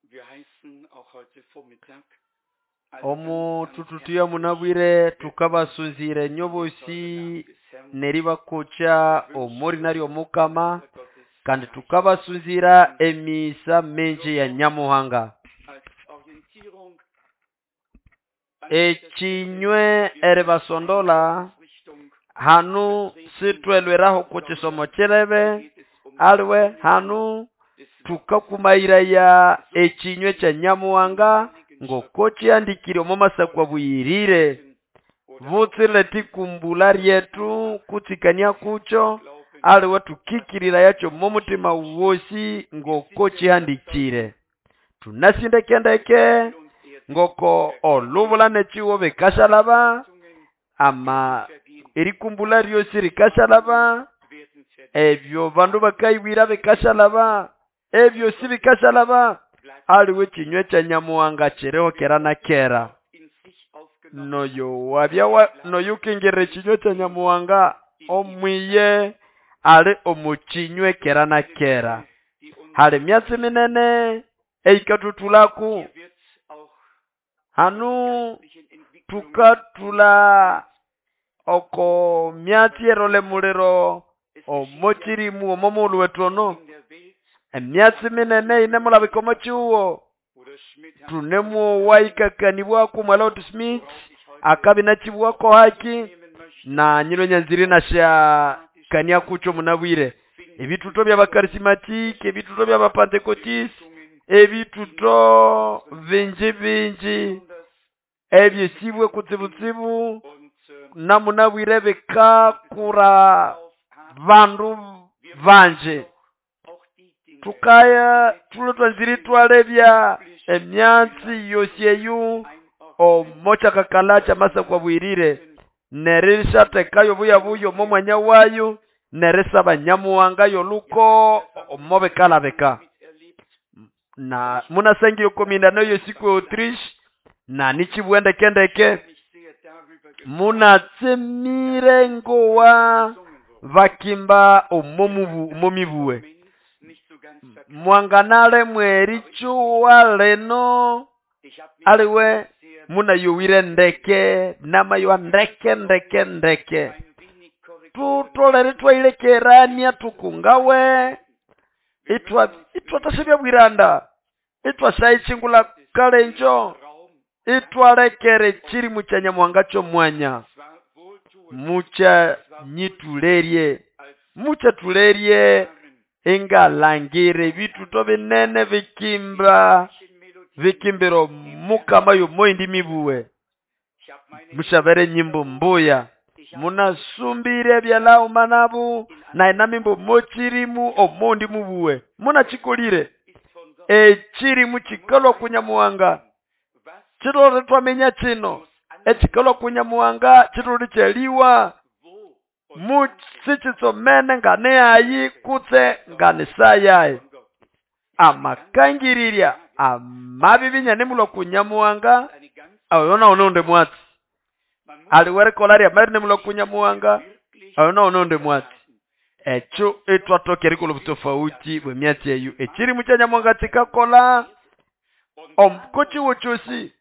Omu tututuya munabwire tukabasunzire nyobosi neriba kocha omuri nari omukama kandi tukabasunzira emisa menje ya Nyamuhanga. Ekinywe erebasondola hanu sitwelweraho kuchisomo chirebe alwe hanu tukakumairaya ekinywe cha Nyamuhanga ngokochi andikire omomasa kwa buyirire vutsile tikumbula ryetu kutsikania kucho alwe tukikirira yacho momutima wosi ngokochi handikire tunasindekendeke ngoko olubula nechiwo bekashalaba ama erikumbula ryosi rikashalaba ebyo bandu bakaiwira bekashalaba ebyo si bikashalaba aliwe kinywe cha Nyamuhanga chereho kera na kera noyo kingere kinywe cha Nyamuhanga omwiye ale omukinywe kera na kera hale myatsi minene eikatutulaku hanu tukatula oko myatsi erole muliro omochirimu omomulu wetono emyatsi minene inemulabikomo chiwo tunemu waikakanibwa kumwala Smith akabina chibuwako haki na nyilo nyanziri nasha kania kucho munabwire ebituto bya bakarismatike ebituto bya bapentekotis ebituto vinji ebyesibwe kutsibutsibu na munabwire bekakura vandu vanje tukaya tulotwanziri twalebya emyatsi yosyeyu omocha kakalacha masa kwa bwirire nerisha tekayo buyo momwanya wayo nerisa banyamuhanga yoluko omobe kalabeka na munasengi yokominda no yosiku Autriche na nichibwende kendeke munatsemire ngowa vakimba omomibuwe mwanganale mwerichuwa leno aliwe muna yuwire ndeke nama yuwa ndeke tutolere twailekerania tukungawe itwa tasebya bwiranda itwa saichingula kalenjo itwalekere chiri mucha Nyamuhanga cho mwanya mucha nyitulerie mucha tulerie ingalangire bituto binene vikimbiro mukama yomoindi mibuwe mushabere nyimbo mbuya munasumbire byalao manabu na inamimbo mochirimu omondi mubuwe munachikolire echiri muchikalo kunyamuhanga chirore twamenya chino echikalo kunyamuhanga chirore cheliwa muchichitsomene ngane ayi kutse ngane sayayi amakangiriria amabibinya nemulo kunyamuhanga ayona ononde mwati aliwere kolari amari nemulo kunyamuhanga ayona ononde mwati echo etwatokeri kulo butofauti bwe myati eyu echiri mucha Nyamuhanga tikakola omkochi wochosi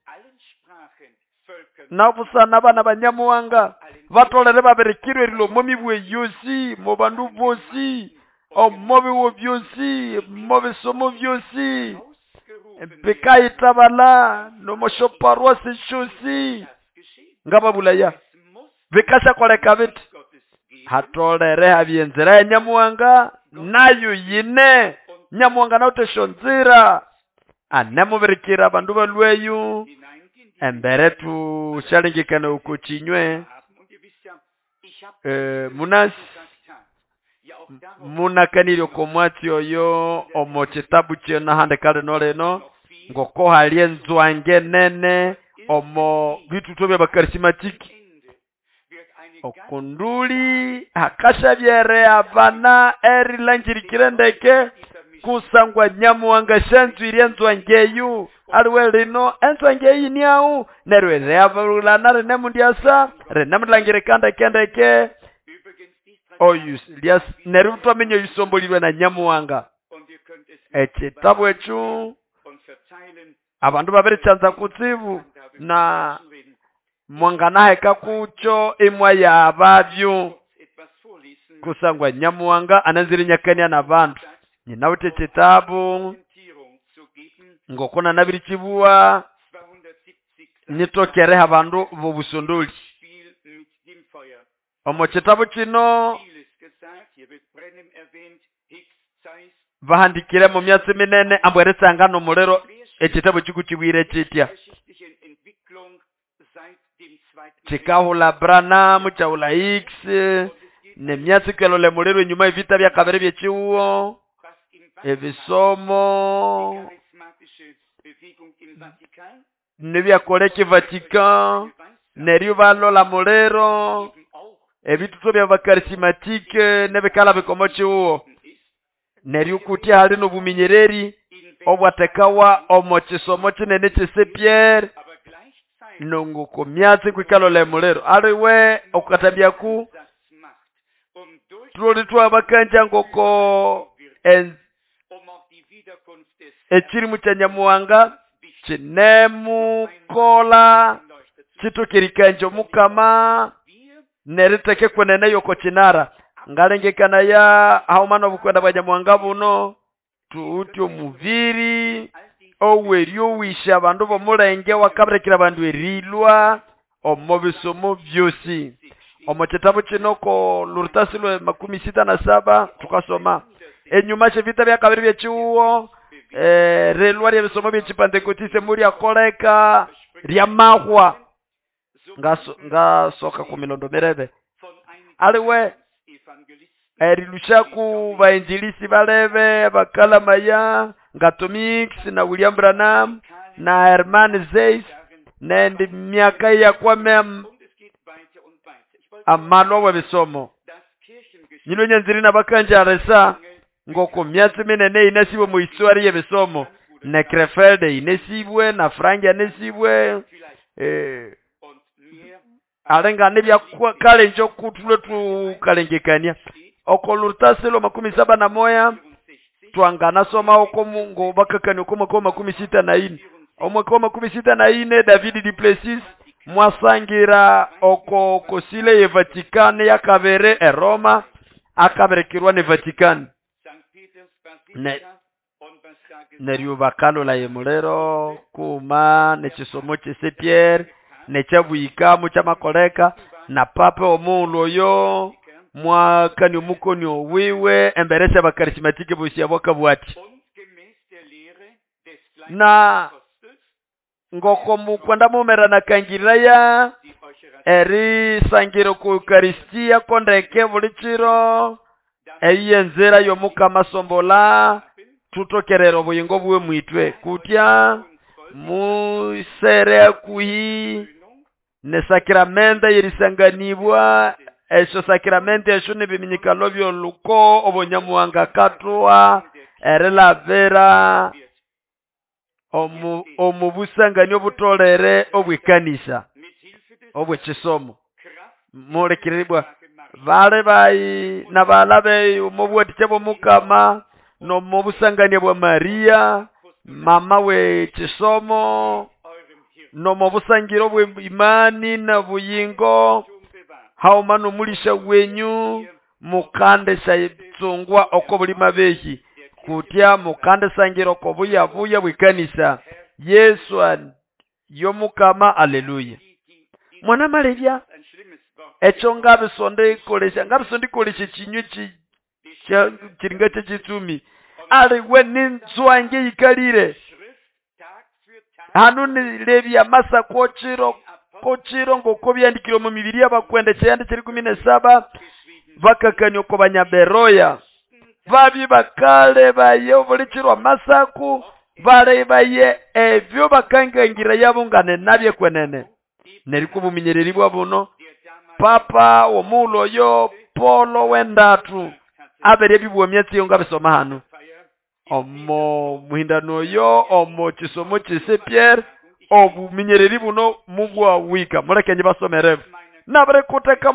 nabusana bana banyamuhanga vatolere baberekirwe rilo momibwe yosi mobandu bosi omobi wo byosi mobi somo byosi pekai tabala no moshoparwa sishosi ngababulaya vikasha koleka bitu hatolere habyenzera ya Nyamuhanga nayo yine Nyamuhanga nauteshonzira anemuberekira bandu balweyu embere tu shalingikana ukuchinywe munakaniryo komwati oyo omochitabu chio nahande kale noleno ngoko halie nzwange nene omo bituto bya bakarismatiki okunduli hakasha byere abana erilangirikire ndeke kusangwa Nyamuhanga shanzwiri nzwangeyu aliwe lino enzwangeyi niau nerwe reavulana rene mundiasa rene mlangire kendeke oyus lias neru twamenye yusombolirwe na Nyamuhanga echitabu echu abandu babiri chanza kutsibu na mwanganaheka kucho imwa yababyo kusangwa Nyamuhanga ananzirinyakania na bandu ninawute chitabu ngokona nabiri chibuwa nitokereha bandu bobusondoli omo chitabu chino bahandikire mu myatsi minene ambweresanga no mulero ekitabo chikuchibwire chitya chikahula Branham chaula X ne myatsi kelole mulero nyuma evita bya kabere byechiwo ebisomo nebya koleki Vatican neryo balola mulero ebituto bya bakarismatike nebekala bikomochiwo neryo kuti hali no buminyereri obwatekawa omochisomo chinene chise Pierre nongo komyatsi kwikalole mulero aliwe okukatabya ku tuloli twabakanja ngoko ekirimu kya Nyamuhanga kinemu kola chitukirikanje Mukama neriteke kwenene yoko chinara ngalengekana ya haumana obukwenda bwa Nyamuhanga buno tuuti omuviri oweryo wisha abandu bomulenge wakabirekera abandu erilwa omubisomo byosi omo kitabu kino ko lurutasi lwe 67 tukasoma enyuma chevita bya kabiri byechiwo relwa lya bisomo byechipantekotise muri akoleka lya mahwa ngasoka ku milondo merebe aliwe erilushaku bainjilisi balebe bakala maya Ngatomix na William Branham na Herman Zeiss nendi miaka ya kwame amalo wa bisomo nyino nyanziri na bakanja resa ngoko myatsi minene inasibo mu histori ya bisomo na Krefeld inesibwe na Frank inesibwe alenga nebya kale njo kutulo tu kalengekania okolurtaselo 71 twangana soma oko mungo bakakani oko 64 omwaka 64 David du Plessis mwasangira oko kosile ye Vatican ya kabere Roma akaberekirwa ne Vatican neryo bakalo la yemulero kuma nechisomo chise Pierre nechabuyika mucha makoleka na papa omulo yo mwakani omukoni owiwe emberese bakarismatike bosi abokabwati na ngoko mukwenda mumera na kangiraya eri sangiro ku Eucharistia kondeke bulichiro eyenzera yo Mukama sombola tutokerero buyingo bwe mwitwe kutya musere kuhi ne sakramenta yirisanganibwa esho sakramenta esho nebiminyikalo byo luko obonyamuhanga katwa erela vera omubusangani obutolere obwikanisa obwechisomo molekiribwa vale bai na balabe omubwati chebo Mukama no mubusangani bwa Maria mama we chisomo no mubusangiro bwe imani na buyingo haumano mulisha wenyu mukande sayitsungwa okobuli mabehi kutya mukande sangiro kobuya buya bwikanisa Yesu yo Mukama haleluya mwana malebya echo ngabisonde kolesha chinyu chiringa chitumi ali weni zwange ikalire hanuni lebya masa kochiro ngoko byandikiro mu mibiri abakwende cyande kiri 17 bakakanya ko banyaberoya babi bakale bayo bulichirwa masaku bale baye ebyo bakangangira yabungane nabye kwenene neriko buminyereri bwa buno papa omulo yo Polo wendatu abere bibwo myatsi yo ngabisoma hano omo muhindano yo omo chisomo chise Pierre obuminyereri buno mubwa wika mulekenye basomerevu nabere kuteka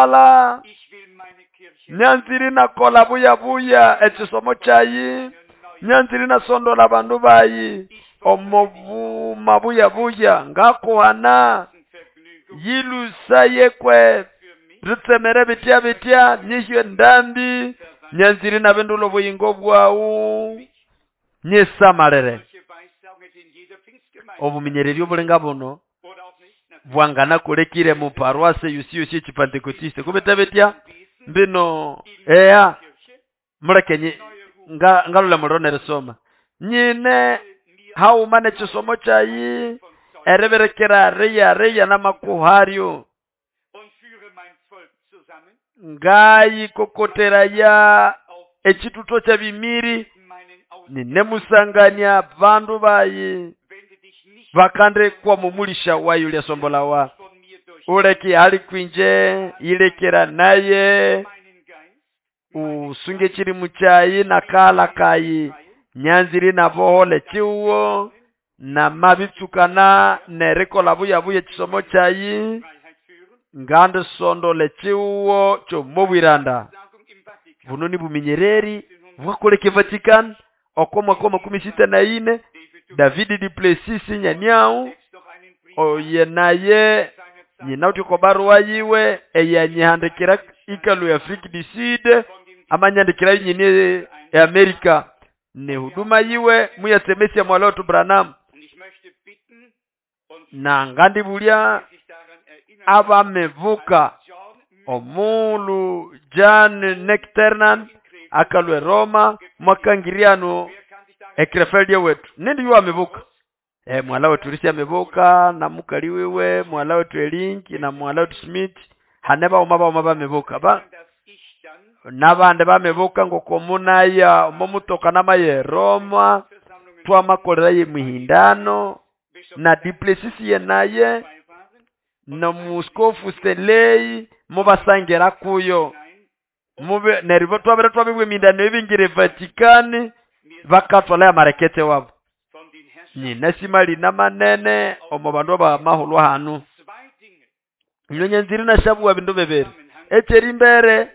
mwakala nyanziri na kola buya echisomo chayi nyanziri na sondola bandu bayi omuvuma buya ngakuhana yilusa yekwe ritsemere bitya nyishwe ndambi nyanziri na bendulo buyingo bwawu nyesamalere obuminyereri obulenga buno bwangana kulekire mu paroisse yusi chipantekotiste kubeta betya mbino mulekenye ngalule muronere soma nyine haumane chisomo chayi ereberekera reya na makuhario ngayi kokotera ya echituto cha bimiri ninemusanganya vandu bayi vakande kwa mumulisha wa yule sombola wa uleki hali kwinje ilekera naye usunge chiri muchayi na kala kayi nyanziri na bohole chiwo na mabitsukana nerekola buya chisomo chayi ngande sondole chiwo chomobwiranda bunoni buminyereri bwakoleke Vatican okoma 64 David du Plessis nyanyau oye naye nyinauti ko barua yiwe eyanyihandikira ikalu ya Afrique du Sud amanyandikira nyine ya Amerika ne huduma yiwe muyatemesia mwaloto Branham na ngandi bulya abamevuka omulu Jan Nectarnan akalwe Roma mwakangiriano ekrefeldia wetu nindi yu amevuka mwala wetu Risi amevuka na mukali wewe mwala wetu Elink na mwala wetu Smith haneba umaba amevuka ba nabande bamevuka ngokomuna ya momutoka namaye Roma twamakolera ye muhindano na Du Plessis ye naye na muskofu Stelei mubasangera kuyo mube nerivo twabere twabibwe mindano ebingire Vatican vakatwala ya marekete wabo nyine simali na manene omubandu ba mahulwa hanu nyonye na shabu wa bindu bebere echeri mbere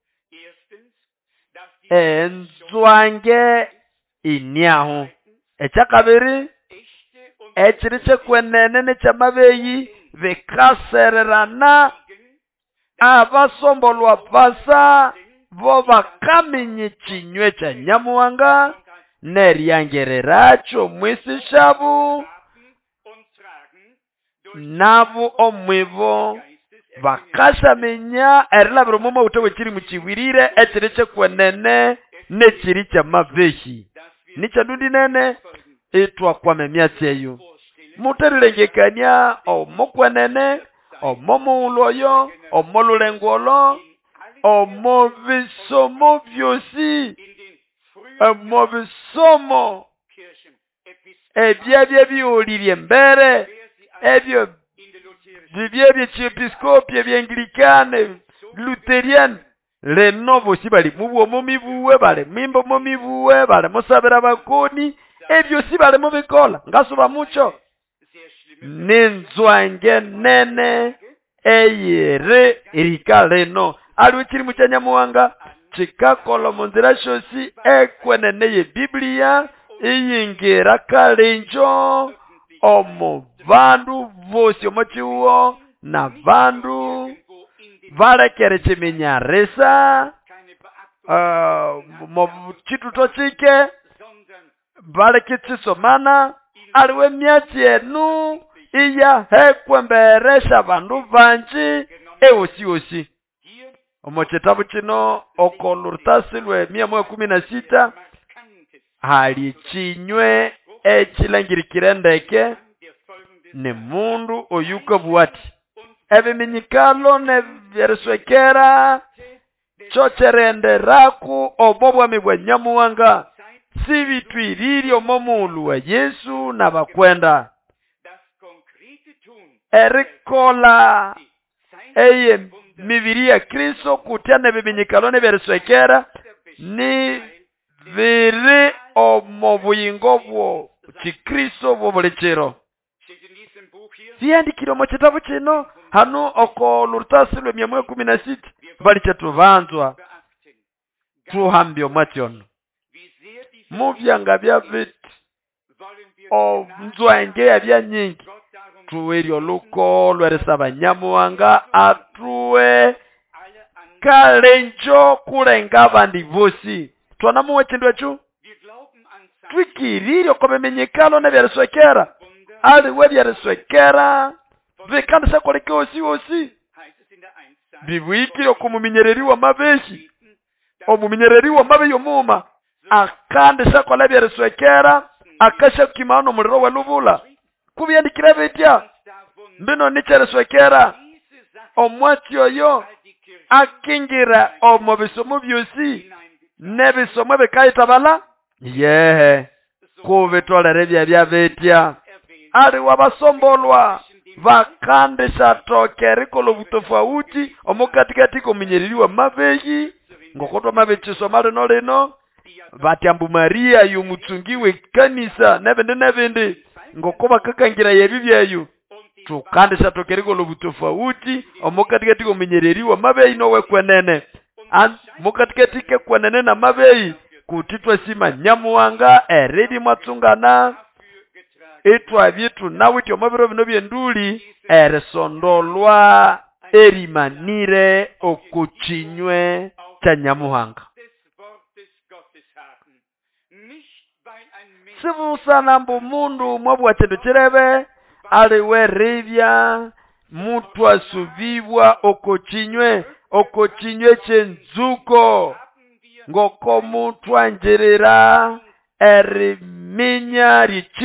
nzwange inyahu echakabiri echiriche kwenene nechamabeyi vikasererana abasombolwa pasa bo bakaminye chinywe cha Nyamuhanga neryangereracho mwisi shabu nabu omwibo bakashamenya erilabiro momo utewe chiri muchiwirire echiriche kwenene nechiri cha mabeyi nicha dundi nene itwa kwa memyacheyo muterilengekania omokwenene omomuuloyo omolulengolo omobisomo byosi omobisomo ebyebye biulirye mbere ebyo bibyebye chiepiskopi ebyenglikane luterian leno bosi bali mubwo momibuwe bale mimbo momibuwe bale musabira bakoni ebyo si bale mubikola ngasuba mucho nenzwange nene eyere irikaleno aliwe chiri mucha Nyamuhanga chikakola munzira shosi ekwenene ye Biblia iyingira kalenjo omu vandu vosi omochiwo na vandu valekere chiminyarisa chituto chike valeke chisomana aliwe myachi enu iya hekwemberesha vandu vanji osi omochitabu chino okolurtasi lwe 116 hali chinywe echilangirikire ndeke ni mundu oyuka buwati ebiminyikalo nevyereswekera chocherenderaku obobwami bwa Nyamuhanga si bitwiriri omomulu wa Yesu na bakwenda erikola eye mibiri ya Kristo kutia nebiminyikalo nevyereswekera ni viri omobuyingo bwo chikristo bwobulechero siyandikire mu kitabu kino hano okolurtasi lwe 116 bali chetuvanzwa tuhambyo matyono mubyanga bya biti omzwenge bya nyingi tuwerio luko lweresaba Nyamuhanga atuwe kalenjo kulenga abandi bosi twanamuwe chindu echu twikiririo kobemenyekalo nebyereswekera aliwe byereswekera bikandisa koleke osi bibwikire okumuminyereri wa mabeshi omuminyereri wa mabe yomuma akandisa kola byereswekera akasha kimano muliro wa lubula kubyandikira bitya mbino nichereswekera omwati oyo akingira omubisomo byosi nebisomo bikayitabala kubitolere bya betya ali wabasombolwa vakandisha tokeri kolo butofauti omukatikati kominyereri wa mabeyi ngokotwa mabechiso malino lino batyambu Maria yumutsungiwe kanisa nebende ngokoba kakangira yebi byayo tukandisha tokeri kolo butofauti omukatikati kominyereri wa mabeyi nowe kwenene mukatikati ke kwenene na mabeyi kutitwa sima Nyamuhanga eredi matsungana etwa byetu nawiti omabiro bino byenduli eresondolwa erimanire okuchinywe cha Nyamuhanga sibusana mbu mundu mwabwa chindu chirebe aliwe ribya mutu asubibwa okuchinywe chenzuko ngoko mutu anjerera eriminya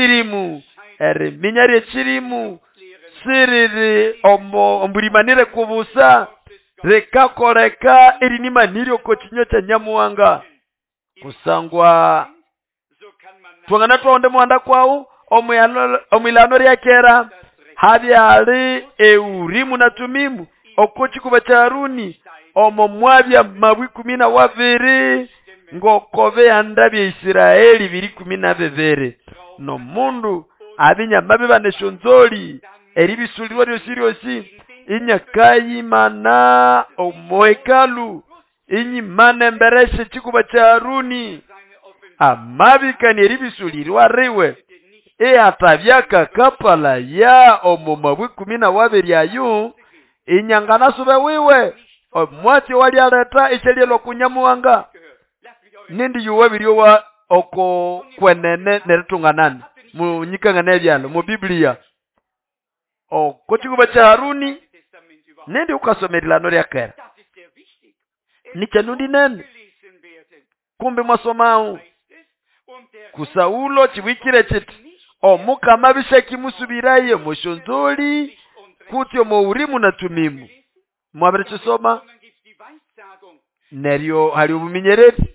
richirimu siriri omburimanire kubusa rekakoreka irinimanire okuchinywe cha Nyamuhanga kusangwa twangana twonde mwanda kwau omwilano lyakera habyali Urimu na Tumimu okuchikuba cha Haruni omomwabya mabwi 12 ngokobe andabye Israeli 12 no mundu abinyamabe baneshonzoli eribisulirwa ryosi inyakayimana omoekalu inyimana mbereshe chikuba cha Haruni amabikani eribisulirwa riwe atabyaka kapala ya omomabwi 12 ayu inyangana sube wiwe omwati wali aleta ichelielo kunyamuhanga nindi yuwe biriowa oko kwenene neretunganani munyikangana ebyalo mu Biblia kochikuba cha Haruni nindi ukasomerilano lyakera nichanundi nene kumbe mwasomau kusaulo chiwikire chiti omukama bishaki musubiraye mushonzoli kutyo mu Urimu na Tumimu mwabere chisoma neryo hali ubuminyereri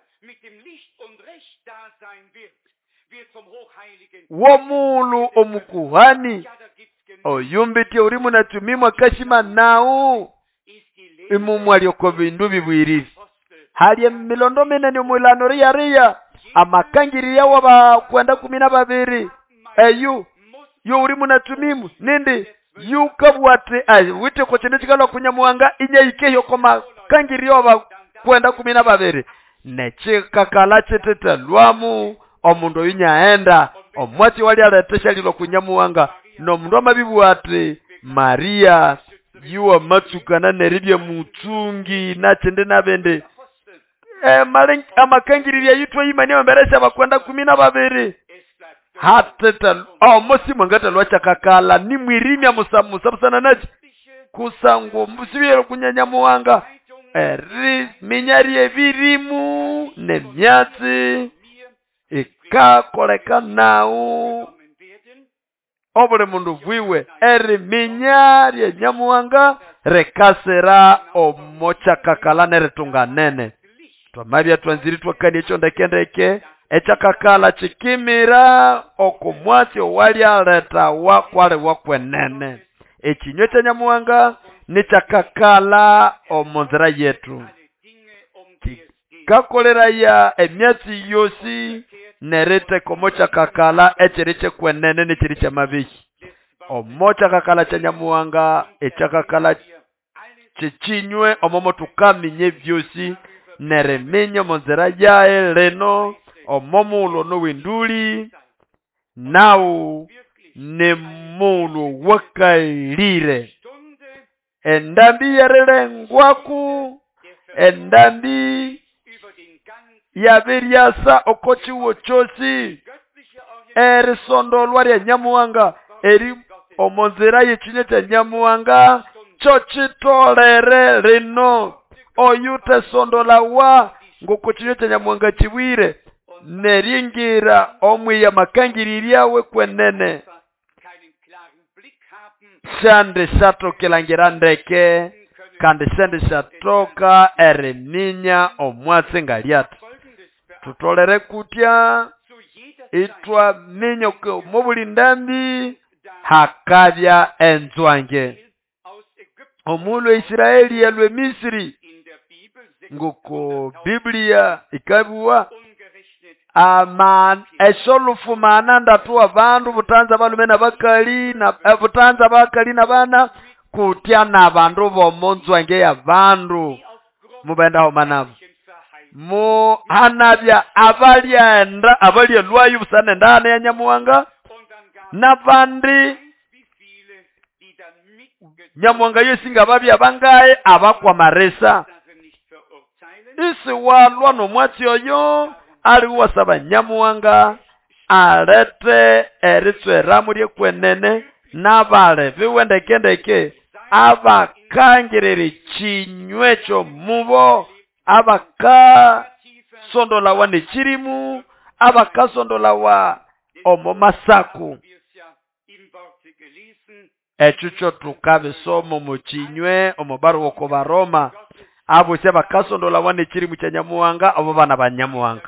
womulu omukuhani oyumbiti Urimu na Tumimu akashima nao imumwali oko bindu bibwiriri hali milondo minene omwilano riya amakangiriya waba kwenda 12 yo Urimu na Tumimu nindi yukabwate wite ko chene chikalo kunyamuhanga inyeikeyo koma kangiriya waba kwenda 12 nechikakala cheteta lwamu omundu yinyaenda omwati wali aletesha lilo kunyamuhanga no mundu amabibwate Maria yuwa matsukana neribye mutsungi na chende nabende amakangiriya yitwa imani mberesha bakwenda 12 hateta mosi mwangata lwacha kakala ni mwirimya musabusana nachi kusango musibiyero kunyanyamuhanga minyari ebirimu nemyatsi ikakoleka nao obule mundu bwiwe minyari enyamuhanga rekasera omocha kakala neretunga nene twamabya twanziri twakani echo ndekendeke echakakala chikimira okumwati owali aleta wakwale wakwenene echinywe cha Nyamuhanga nichakakala omonzera yetu kakolera ya emyatsi yosi nerete komocha kakala echiriche kwenene nichiriche mabiki omocha kakala cha Nyamuhanga echakakala chichinywe omomo tukaminye vyosi nereminya monzera yae leno omomulo no winduli nao ne mulo wakailire endambi yarelengwaku endambi yabiryasa okochiwo chosi erisondolwa lya Nyamuhanga eri omonzira yechinya cha Nyamuhanga chochitolere rino oyute sondolawa ngokuchinya cha Nyamuhanga chiwire neringira omwiya makangiriria kwenene shande shatokelangira ndeke kandi shande shatoka eriminya omwatsi ngaliati tutolere kutya itwa minyoke mubuli ndambi hakabya enzwange omulu Israeli yalwe Misiri nguko Biblia ikabuwa esolufu mananda tuwa bandu butanza balume na bakali na butanza bakali na bana kutya na bandu bomonzwange ya bandu mubenda homanabu mu hanabya abalya lwayu busane ndane ya Nyamuhanga nabandi Nyamuhanga yesinga babya bangaye abakwa maresa isi walwa nomwatsi oyo ali wasaba Nyamuhanga alete eritsweramu lyekwenene nabale biwendekendeke abakangiriri chinywecho mubo abakasondolawa nechirimu abakasondolawa omomasaku echucho tukabisomo muchinywe omubaru woko baroma abo se bakasondolawa nechirimu cha Nyamuhanga abo bana ba Nyamuhanga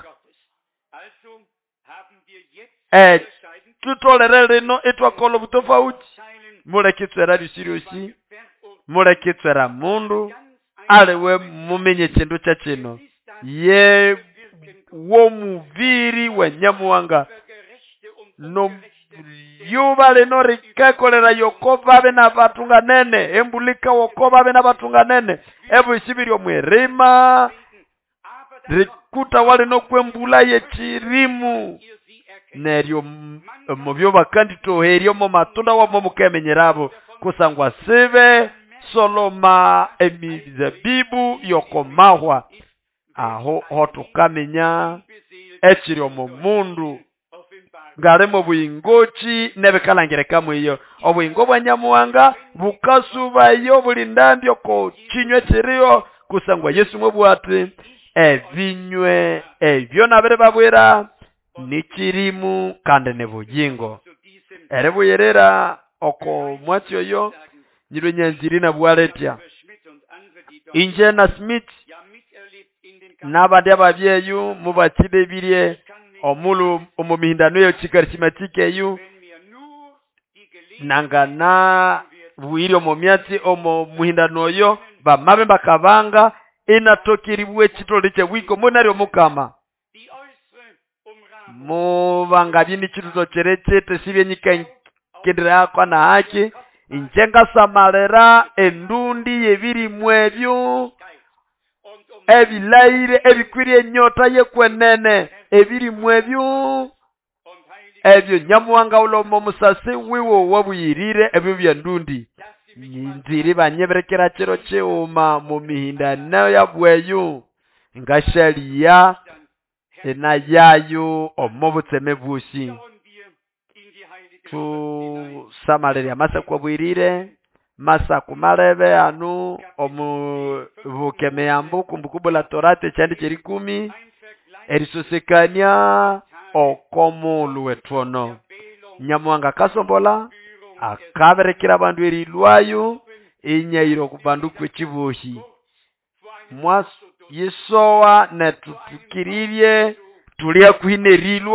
tutolere rino itwakolo butofauti mulekitswera lisiriosi mulekitswera mundu aliwe mumenye chindu cha chino ye womuviri wa Nyamuhanga no yuba lino rikekolera yokoba be na batunga nene embulika wokoba be na batunga nene ebu isibiri omwerima rikuta wale no kwembula yechirimu neryo mubyo bakandito heryo mu matunda wa mu kemenyerabo kusangwa sibe soloma emizabibu yokomahwa aho hotukamenya ekiri mu mundu ngaremo buyingochi nebekalangireka mwiyo obuyingo bwa Nyamuhanga bukasubayo buli ndambyo ko chinywe chiriyo kusangwa Yesu mwebwati ebinywe ebyo nabere babwera nichirimu kandi nebujingo erebuyerera oko mwati oyo nyiro nyanziri na bwaletya inje na Smith nabandi ababyeyu mubakibebirie omulu omumihindano yo chikarichimatike yu nangana buiri omumyati omuhindano yo bamabe bakabanga inatokiribwe chitole che wiko munari omukama mubanga bini chituzo chereche tesibye nyika kendera kwa na haki injenga samalera endundi yebiri mwebyo ebilaire ebikwirie nyota yekwenene ebiri mwebyo ebyo Nyamuhanga ulomo musasi wiwo wabuyirire ebyo bya ndundi nziri banyeberekera chero cheuma mu mihindano yabweyu ngashaliya ena yayo omobutseme bushi tu samaleri amasa kwabwirire masa kumalebe anu omubukeme yambu kumbukumbu la Torati chandi cheri 10 erisosekania okomulu wetwono Nyamuhanga kasombola akaberekera bandu erilwayo inyairo kubandu kwechibushi mwas Yesowa netutukiririe tulia kuhine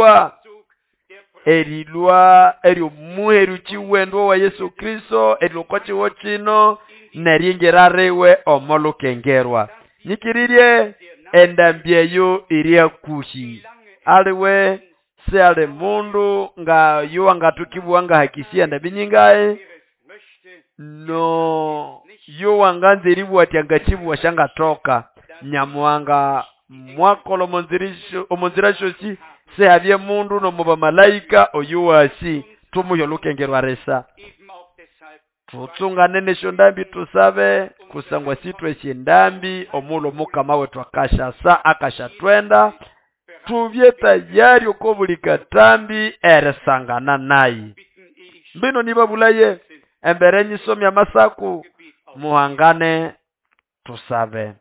erilwa eri muheru chiwendo wa Yesu Kristo erilokochi wochino neringerewe omolukengerwa nyikiririe endambyeyo iria kushi aliwe se ale mundu nga yuwanga tukibuwanga hakisia ndabinyingae no yuwanga nziribu watiangachibu washanga toka Nyamuhanga mwakolo omonzirasho si se habye mundu no muba malaika oyuwasi tumuyolukengerwa resa tutsungane nesho ndambi tusabe kusangwa sitwe shindambi omulo mukama wetu akashatwenda tuvye tayari okobulika tambi eresangana nayi mbino nibabulaye embere nyisomya masaku muhangane tusabe.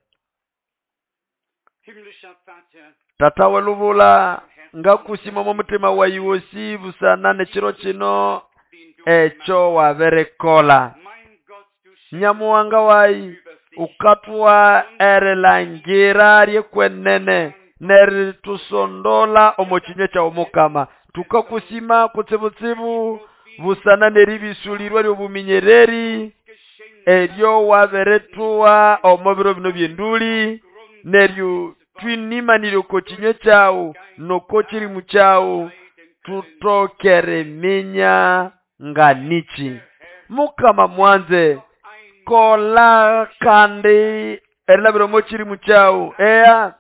Tata welubula ngakusima mu mutima wa yuosi busana nechiro chino echo waverekola nyamuwanga wayi ukatwa erelangira ryekwenene neritusondola omochinya cha omukama tukakusima kutsibutsibu busana neribisulirwa lyobuminyereri eryo waveretuwa omobiro bino byenduli neryo twinimanire kochinya chao nokochiri muchao tutokere minya nganichi mukama mwanze kola kandi erlabiro mochiri muchao ea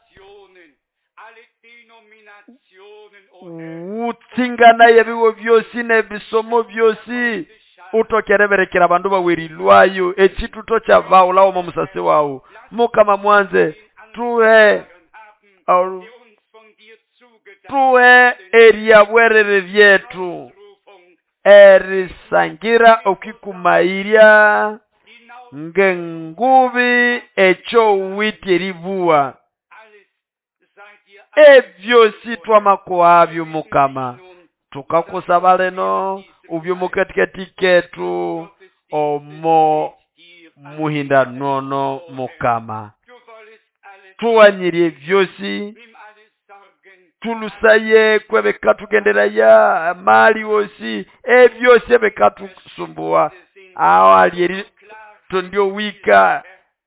utsingana yebiwo byosi nebisomo byosi utokereberekera bandu bawirilwayo echituto cha vaula omo musase wawo mukama mwanze tuwe eriyabwerere vyetu erisangira okikumairya ngengubi echo witi eribuwa ebyosi twamakuwabyo mukama tukakusaba leno ubyo mukatikati ketu omo muhinda nono mukama tuwanyirie vyosi tulusaye kwebekatugenderaya mali wosi ebyosi ebekatusumbua awalieri tondio wika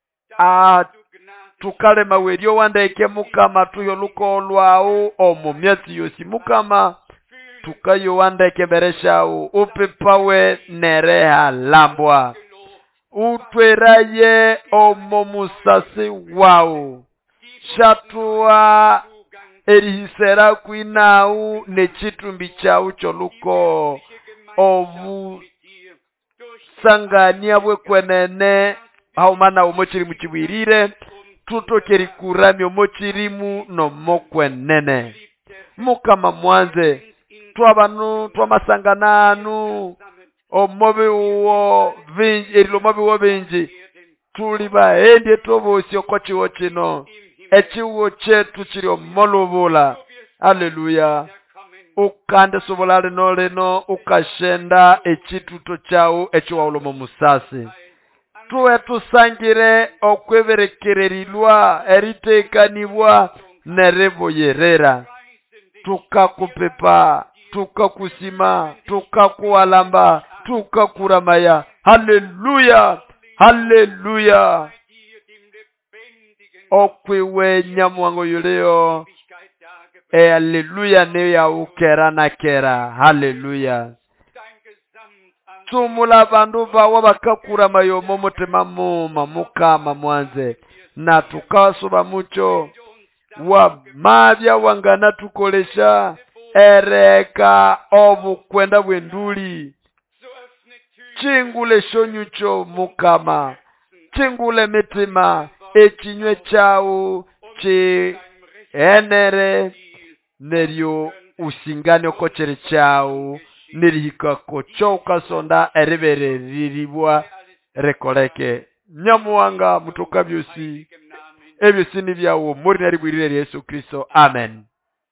tukale mawerio wandeke mukama tuyolukolwao omo myatsi yosi mukama tukayo wandeke bereshao upepawe nereha lambwa utweraye omo musasi wao shatua erihisera kwinau nechitumbi chau choluko ovu sangania bwekwenene haumana umochiri muchibwirire tutokeri kurami umochirimu no mokwenene mukama mwanze twabanu twamasangananu omobi uwo vinji erilomobi uwo vinji tuliba endye tobosi okochiwo chino echiwo chetu chiri omolubula haleluya ukande subula lino ukashenda echituto chau echiwaulomo musasi tuwe tusangire okweberekererilwa eritekanibwa nereboyerera tukakupepa tukakusima tukakualamba tukakuramaya haleluya haleluya okwiwe nyamuwango yuleo haleluya neya ukera na kera haleluya tumula bandu bawa bakakuramayo momutima muma mukama mwanze na tukasuba mucho wa mabya wangana tukolesha ereka obukwenda bwenduli chingule shonyucho mukama chingule mitima echinywe chao chi enere neryo usingane okochere chao nirihika kocho kasonda eribere riribwa rekoleke nyamuwanga mutoka byosi ebyosi nibyawo muri naribwirire Yesu Kristo amen.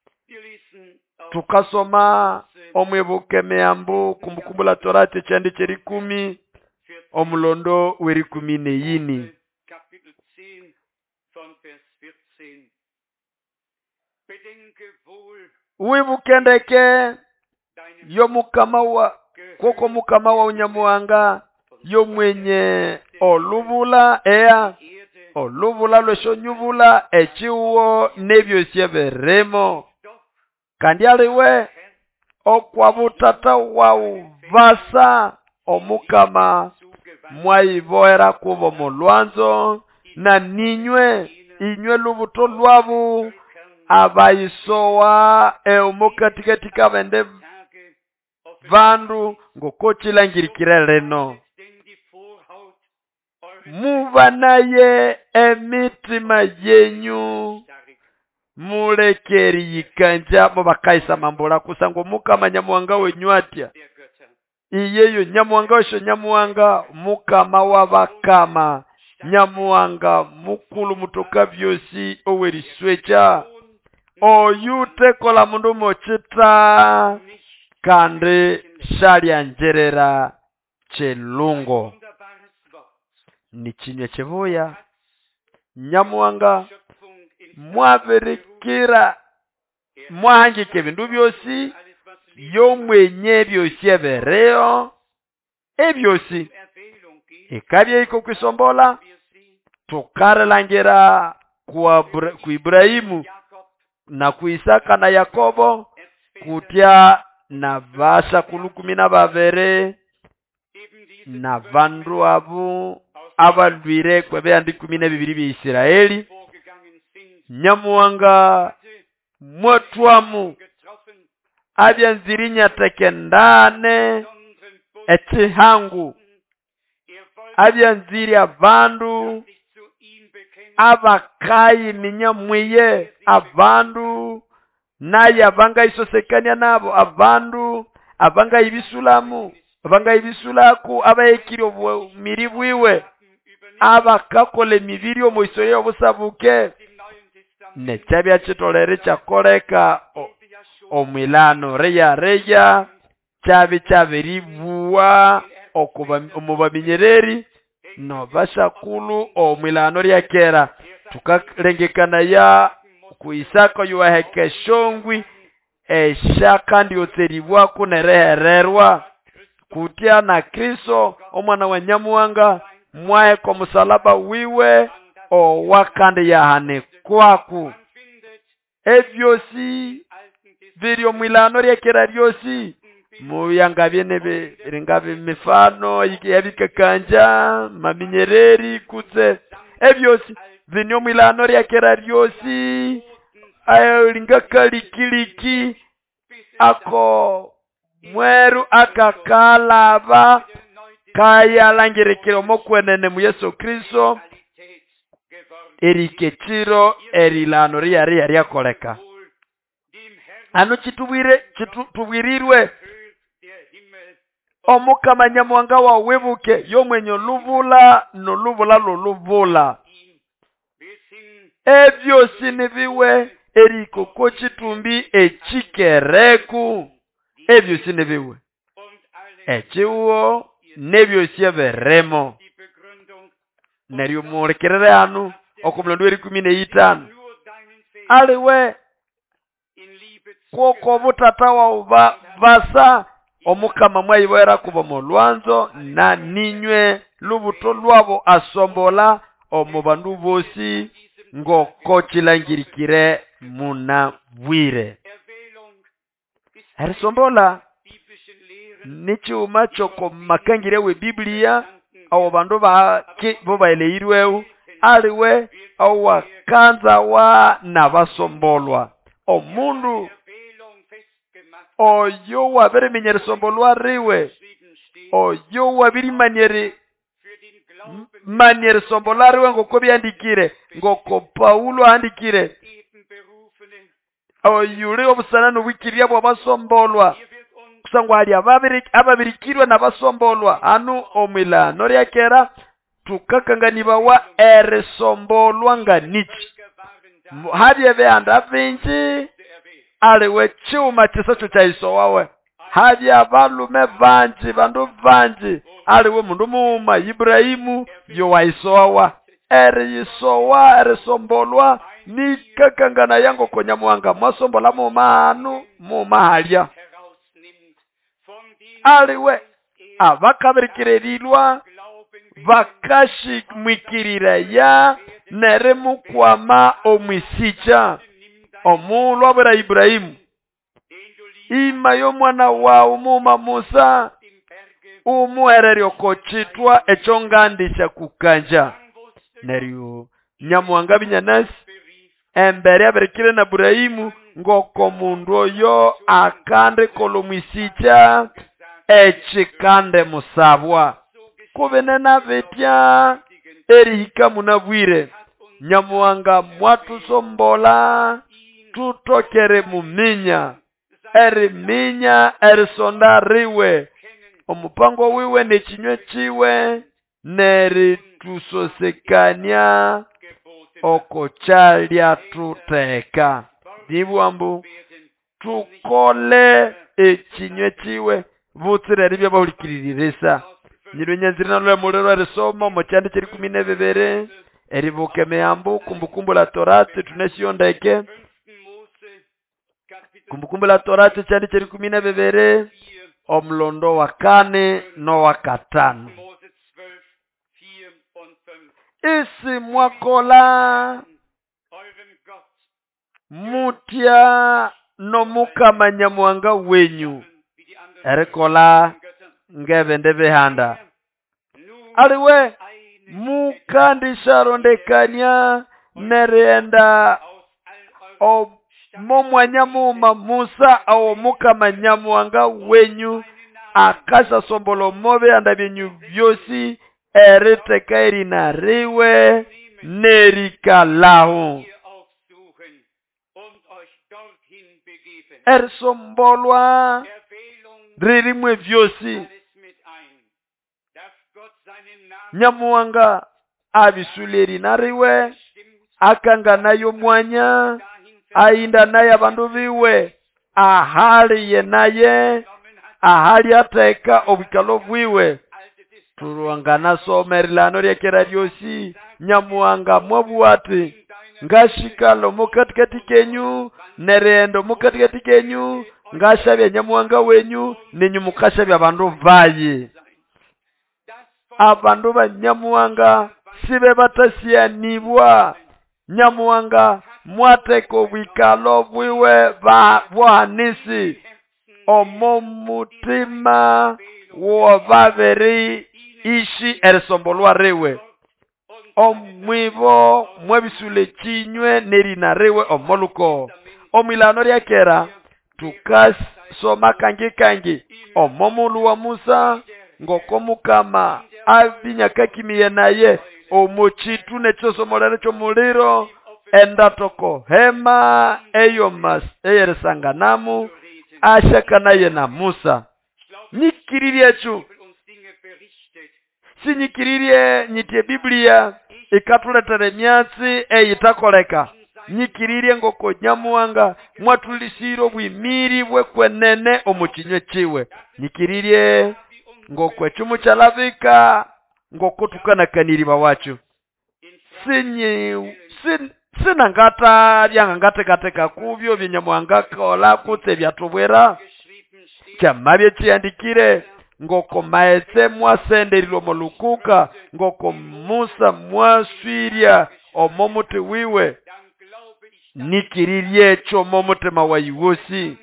Tukasoma omwebuke meambu kumbukumbu la Torati chandi cheri 10 omulondo weri 14 wibukendeke yo mukama wa koko mukama wa unyamuwanga yo mwenye olubula ea olubula lweshonyubula echiwo nebyosi beremo kandi aliwe okwabutata wa vasa omukama mwaivoera kubo mulwanzo na ninywe inywe lubuto lwabu abayisowa omukatika bende vandu ngokochilangirikire leno. Muvanaye emitima yenyu mulekeri yikanja mubakaisa mambula kusango mukama Nyamuhanga wenyu atya. Iyeyo Nyamuhanga osho Nyamuhanga mukama wabakama, Nyamuhanga mukulu mutoka byosi oweriswecha. Oyute kola mundu mochita kandi shalya njerera chelungo. Ni chinywe chevoya Nyamuhanga mwabirikira mwahangike bindu byosi yomwenye byosi ebereo ebyosi ekabye iko kwisombola tukarelangira ku Ibrahimu na ku Isaka na Yakobo kutya na vasha kulukumi na bavere na vandu abu abalwire kwebe andi 12 bi Israeli. Nyamuhanga mwatwamu abyanzirinya tekendane etihangu abyanziri abandu abakayi ninyamwiye abandu naye abanga isosekania nabo abandu abanga ibisulamu abanga ibisulaku abayekiri obumiribuiwe abakakole mibiri omuisoye obusabuke nechabya chitolere chakoleka omwilano reya chabiribuwa omubaminyereri no bashakulu omwilano lyakera tukalengekana ya ku Isaka yuwahekeshongwi eshaka ndioteribwa kunerehererwa kutya na Kristo omwana wa Nyamuhanga mwae kwa musalaba wiwe owakandi yahane kwaku. Ebyosi biri mwilano lyakera lyosi muyangabye nebe ringabe mifano yabikakanja maminyereri kutse ebyosi biri mwilano lyakera lyosi lingakalikiliki ako mweru akakalaba kaya langirikire omokwenene mu Yesu Kristo erikechiro erilano lyakoleka. Ano tubwirirwe omukama Nyamuhanga wa webuke yomwenyo luvula no luvula loluvula ebyosi nibiwe eriko kochitumbi echikereku ebyosi nibiwe echiwo nebyosi eberemo neryo mulekerere anu okumulondu 15 aliwe koko butata wa basa omukama mwayiboera kuba molwanzo na ninywe lubuto lwabo asombola omubandu bosi ngokochilangirikire muna bwire. Erisombola nichuma choko makangire we Biblia abo bandu bobaeleirweu aliwe awakanza wa nabasombolwa omundu oyo wabere menyere sombolwa riwe oyo wabiri maniere sombolwa riwe ngoko byandikire ngoko Paulo andikire oyuri obusana n'obwikirya bw'abasombolwa kusangwa ali ababirikirwa n'abasombolwa anu omwilano lyakera tukakanganiba wa erisombolwa nga nichi habye beanda bingi aliwe chuma chisacho chaiso wawe habye abalume banji bandu banji aliwe mundu muuma Ibrahimu yo waisowa erisowa erisombolwa nikakangana yango kwa Nyamuhanga mwasombola mumanu mumahalya aliwe abakabirikirerilwa bakashimwikirira ya neremu kwama omwisicha omulwa bwa Ibrahimu ima y'omwana wawu muma Musa umuhereryo kochitwa echongandisha kukanja neryo Nyamuhanga binyanasi embere aberikire na Burayimu ngoko mundu oyo akande kolomwisicha echikande musabwa kubenena betya erihika munabwire Nyamuhanga mwatusombola tutokere muminya eriminya erisonda riwe omupango wiwe nechinywe chiwe neritusosekania okochalya tuteka dibwambu tukole echinywe chiwe butsire ribya bahulikiririsa nyirunyanzirina lwe mulero erisoma mochandi chiri 12 eribuke meambu kumbukumbu la Torati tunesiondeke kumbukumbu la Torati chandi chiri 12 omlondo wa 4 no wa 5 isi mwakola mutya no mukama Nyamuhanga wenyu erikola ngevende behanda aliwe mukandisharondekania nerenda momwanyamuma Musa au mukama Nyamuhanga wenyu akasha sombolo mobe anda byenyu byosi eritekairi na riwe nerikalahu erisombolwa ririmwe vyosi Nyamuhanga abisuleri nariwe akanga nayo mwanya ainda naye abandu biwe ahali yenaye ahali ateka obikalo bwiwe turuangana somerilano ryekera ryosi Nyamuhanga mwabuati ngashikalo mukatikati kenyu nerendo mukatikati kenyu ngashabya Nyamuhanga wenyu ninyu mukashabya abandu vaye abandu ba Nyamuhanga sibe batasianibwa Nyamuhanga mwateko bwikalo bwiwe bwanisi omumutima wababeri ishi erisombolwa riwe omwibo mwebisule chinywe nerina riwe omoluko omilano ryakera tukas soma kangi omomulu wa Musa ngoko mukama abinyakakimiye naye omuchitu nechosomolere chomuliro endatoko hema eyomas eyeresanganamu ashaka naye na Musa nikiririe chu sinyikiririe nyitie Biblia ikatuletere myatsi eyitakoleka nyikiririe ngoko Nyamuhanga mwatulisiro bwimiri bwekwenene omuchinywe chiwe nyikiririe ngoko echumu chalavika ngoko tukanakaniriba wachu sinangata byangangate kubyo byenyamuhanga kola kutse byatubwera chamabye chiandikire ngoko maese mwasenderilwa molukuka ngoko Musa mwaswiria omomuti wiwe nikiririe cho momutima wa yuosi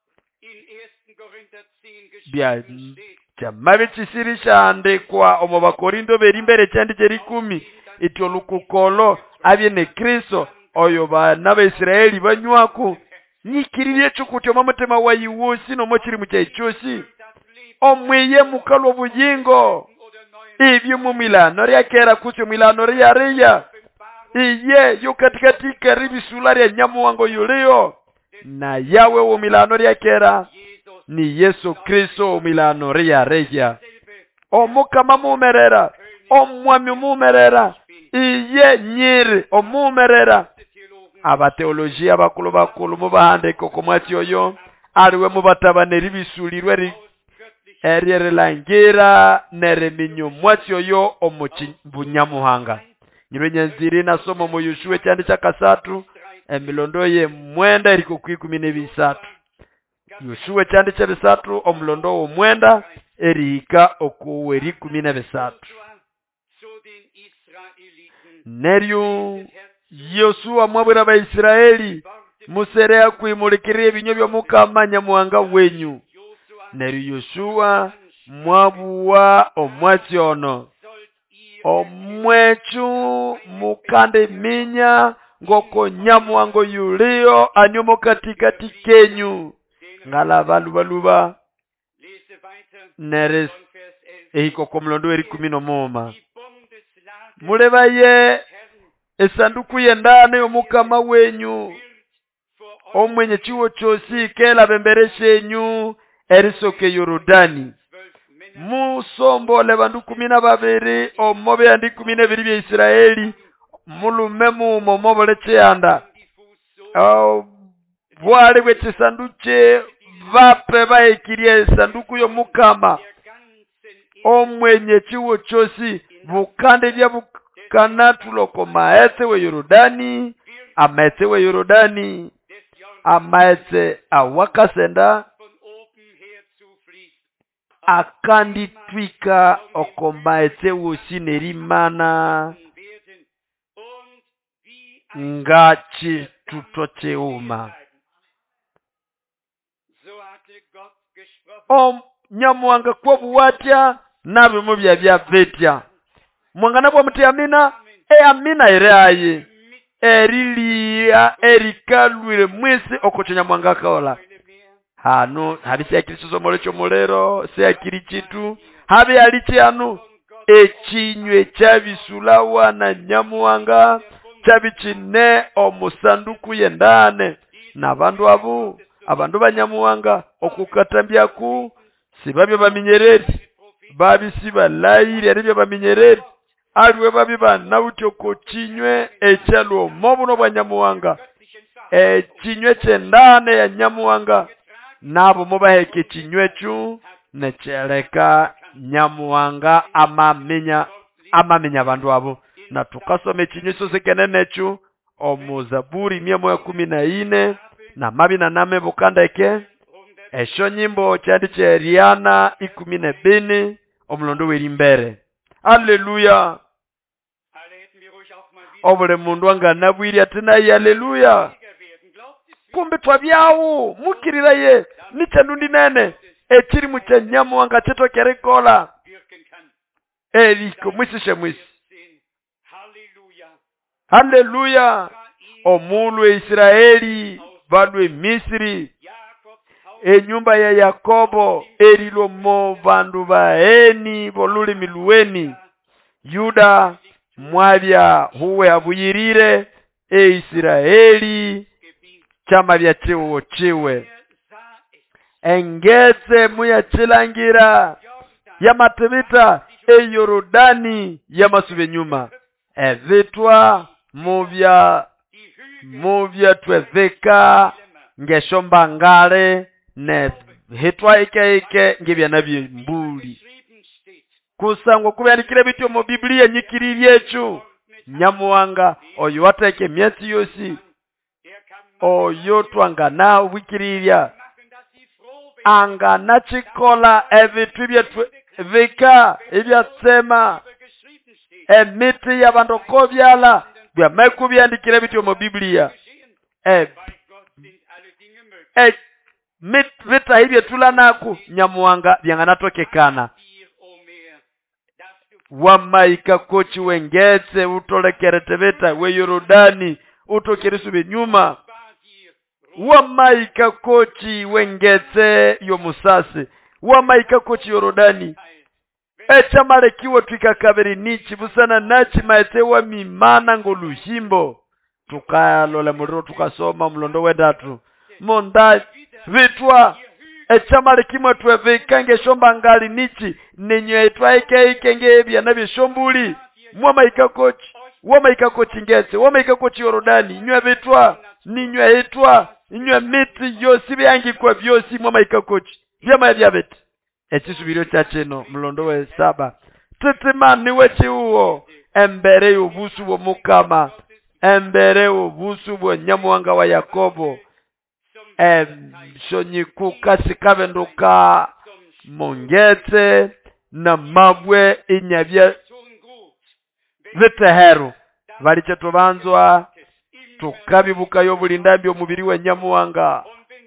bya chamabye chisirisha andikwa omubakorindo berimbere chandi cheri 10 itolukukolo abye ne Kristo oyo bana ba Israeli banywaku nikiririe cho kutyo momutima wa yuosi no mochiri muchaichosi omwiye mukalo bujingo ibyo mumilano ryakera kutyo milano ryariya iye yukatikati karibi sulari ya Nyamuhanga yulio na yawe wo milano ryakera ni Yesu Kristo milano ryariya omukama mumerera omwami mumerera iye nyiri omumerera abateolojia bakulu mubahandiko komwati oyo aliwe mubatabaneri bisulirwe eryerelangira nereminyo mwati oyo omuchinyamuhanga nyibenyanziri nasomo mu Yoshua cyandi cyakasatu emilondo ye mwenda eriko 13 Yoshua cyandi cyabisatu omulondo wo mwenda erika okuweri 13 neryo Yoshua mwabura ba Israeli muserea kuimulikirie binyo byo mukama Nyamuhanga wenyu neryo Yoshua mwabuwa omwatyono omwechu mukande minya ngoko nyamuwango yulio anyomo katikati kenyu ngala balubaluba neres ehiko komlondo eri 11 muleba ye esanduku yendane yomukama wenyu omwenye chiwo chosi kela bembereshenyu erisoke Yorodani musombole bandu 12 omobe andi 12 bya Israeli mulume mumo mobole cheanda bwali bwechisanduche vape baekirie sanduku yomukama omwenye chiwo chosi bukande bya bukanatuloko maete we Yorodani amaete we Yorodani amaete awakasenda akanditwika okomaete wosinerimana ngachi tutocheuma nyamuwanga kwa buwatya nabe mubya bya vetya mwangana bwa muti amina amina iraye erilia erikalwire mwisi okochenya mwanga kaola hano habisi yakiricho molecho molero se yakiri chitu habe alichi anu echinywe chabisulawa na nyamuwanga chabichine omusanduku yendane na abandu banyamuwanga okukatambyaku sibabyo baminyereri babisi balayiri aribyo baminyereri aliwe babi banawutyo ko chinywe echalo mobuno bwa nyamuwanga chinywe chendane ya nyamuwanga nabo mubaheke chinywechu necheleka nyamuwanga amamenya bandu abo na tukasome chinywe sose kenenechu omuzaburi 114 na mabina name bukandeke esho nyimbo chandi cheriana 12 omlondo werimbere. Haleluya. Obule mundu anganabwiri atina haleluya. Kumbe twabyawo mukirira ye nichandundi nene ekiri muchenyamu wanga cheto kerekola eriko mwisishe mwisi. Haleluya. Omulu Israeli badwe Misri nyumba ya Yakobo erilo mo bandu baeni bolule miluweni Yuda mwabya huwe abuyirire Israeli chama bya chiwe engeze muyachilangira ya matebita Yorodani ya masube nyuma evitwa muvya tweveka ngeshomba ngale ne hitwa ike ngibya nabye mbuli kusangwa kubyandikire bityo mu Biblia nyikiriri yechu nyamuwanga oyo wateke myezi yosi oyo twangana wikiriria angana chikola evitu byeveka ebyatsema emiti y'abantu kobyala bya makubyandikire bityo mu Biblia vita hivyo tulanaku nyamuwanga byanganatokekana wamaika kochi wengetse utolekerete vita we Yorodani utokerisube nyuma wamaika kochi wengetse yo musase wamaika kochi Yorodani echamalekiwo twikakabiri nichi busana nachi maete wa mimana ngoluhimbo tukalola muriro tukasoma mlondo wedatu monda vitwa echamalekimwe twevekange shomba ngali nichi ninyo etwa ike ngebya nabishombuli wamaika kochi ngetse wamaika kochi Yorodani nywe vitwa ninywe etwa nywe miti yosi byangi kwa byosi wamaika kochi byama byabete ekisubiro kyacheno mlondo we 7 titimani wechi uwo embere ubusu bwo mukama embere ubusu bwo nyamuwanga wa Yakobo shonyiku kasikabenduka mongete na mabwe inyabye viteheru valiche tubanzwa tukabibuka yo bulindambyo mubiri wa nyamuwanga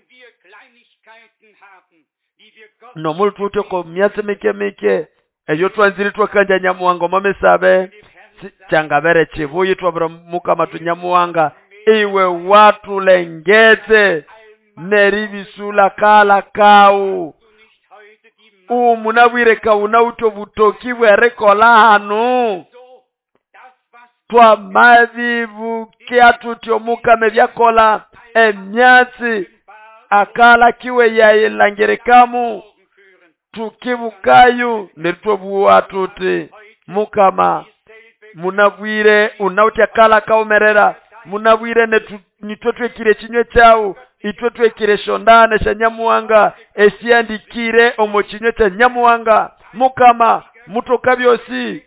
no multute ko myatse mike eyo twanziri twakanja nyamuwanga mamesabe cyangabere chivuyi twabura mukama tunyamuwanga iwe watu lengete neribisula kala kau munabwire kauna utobutoki bwerekola hanu twa mavivu kiatu mukame byakola emyatsi akala kiwe yayilangerekamu tukibukayu nitwobuwa tuti mukama munabwire unauti akala kaumerera munabwire nitwetwekire kinywe chau itwetwekire shondane sha Nyamuhanga esiandikire omu kinywe cha Nyamuhanga mukama mutoka byosi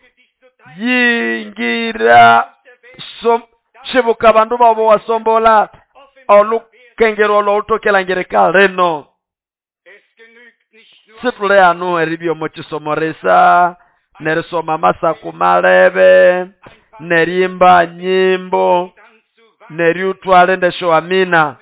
yingira shibuka bandu babo wasombola olukengero lw'otokelangereka reno situle anu eribyo mukisomoresa nerisoma masaku malebe nerimba nyimbo neriutwale ndesho amina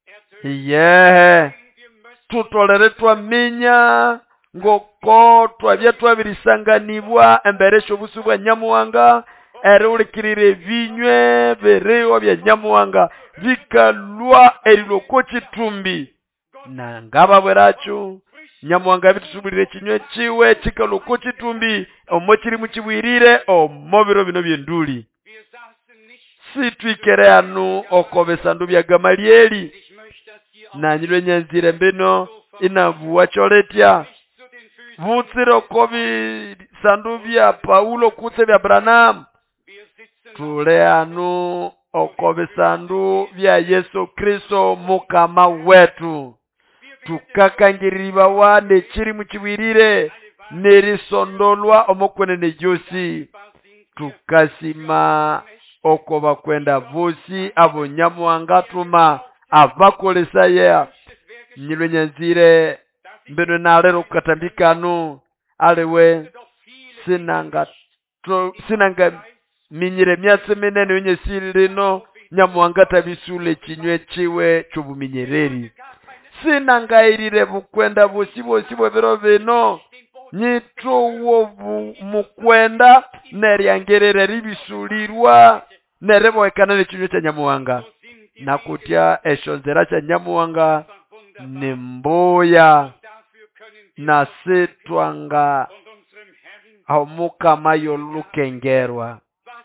tutolere twaminya ngoko twabye twabirisanganibwa emberesho busu bwa Nyamuhanga eriulikirire vinywe berewa bya Nyamuhanga bikalwa eriloko kitumbi na ngaba bweracho Nyamuhanga bitusubirire kinywe chiwe kikaloko kitumbi omokiri mukibwirire omobiro bino byenduli situikere anu okobesa ndu bya Gamalieli na nyilwe nyanzire mbino inavuwa choletya vutsiro kobi sandu bya Paulo kutse bya Branham tule anu okobesa ndu bya Yesu Kristo mukama wetu tukakangiriba wane chiri mukibwirire nerisondolwa omokwenene josi tukasima okoba kwenda vosi abo Nyamuhanga tuma abakolesa ya nyilwe nyanzire mbeno nalero kukatambikanu alewe sinanga minyire myatse minene wenye silino Nyamuhanga tabisule kinywe chiwe chubuminyereri sinangairire bukwenda bosi bwebero bino nyituwo mukwenda neryangerere ribisulirwa nereboekana nekinywe cha Nyamuhanga nakutya eshonzera cha Nyamuhanga nimboya na setwanga omukama yolukengerwa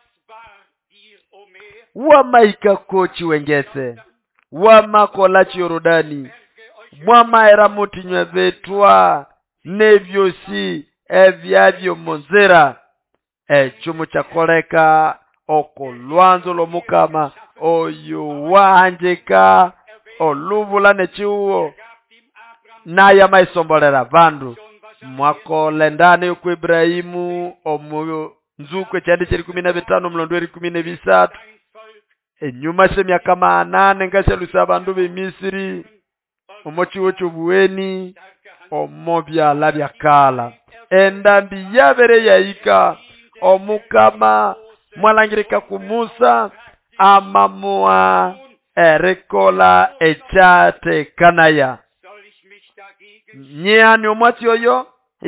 wamaika kochi wengese wamakola Yorodani mwamaera mutinywe betwa nebyosi ebyabyo monzera echumu chakoleka okolwanzo lomukama oyo wahanjika olubula nechiuo naya maisombolera vandu mwakole ndani yuku Ibrahimu omu nzukwe chandi cheri 15 mlondo eri 13 enyuma se myaka 8 ngashalusa bandu be Misiri omochiwo chubuweni omobya labya kala endambi yabere yaika omukama mwalangirika ku Musa amamua erikola echate kanaya nyani omwati oyo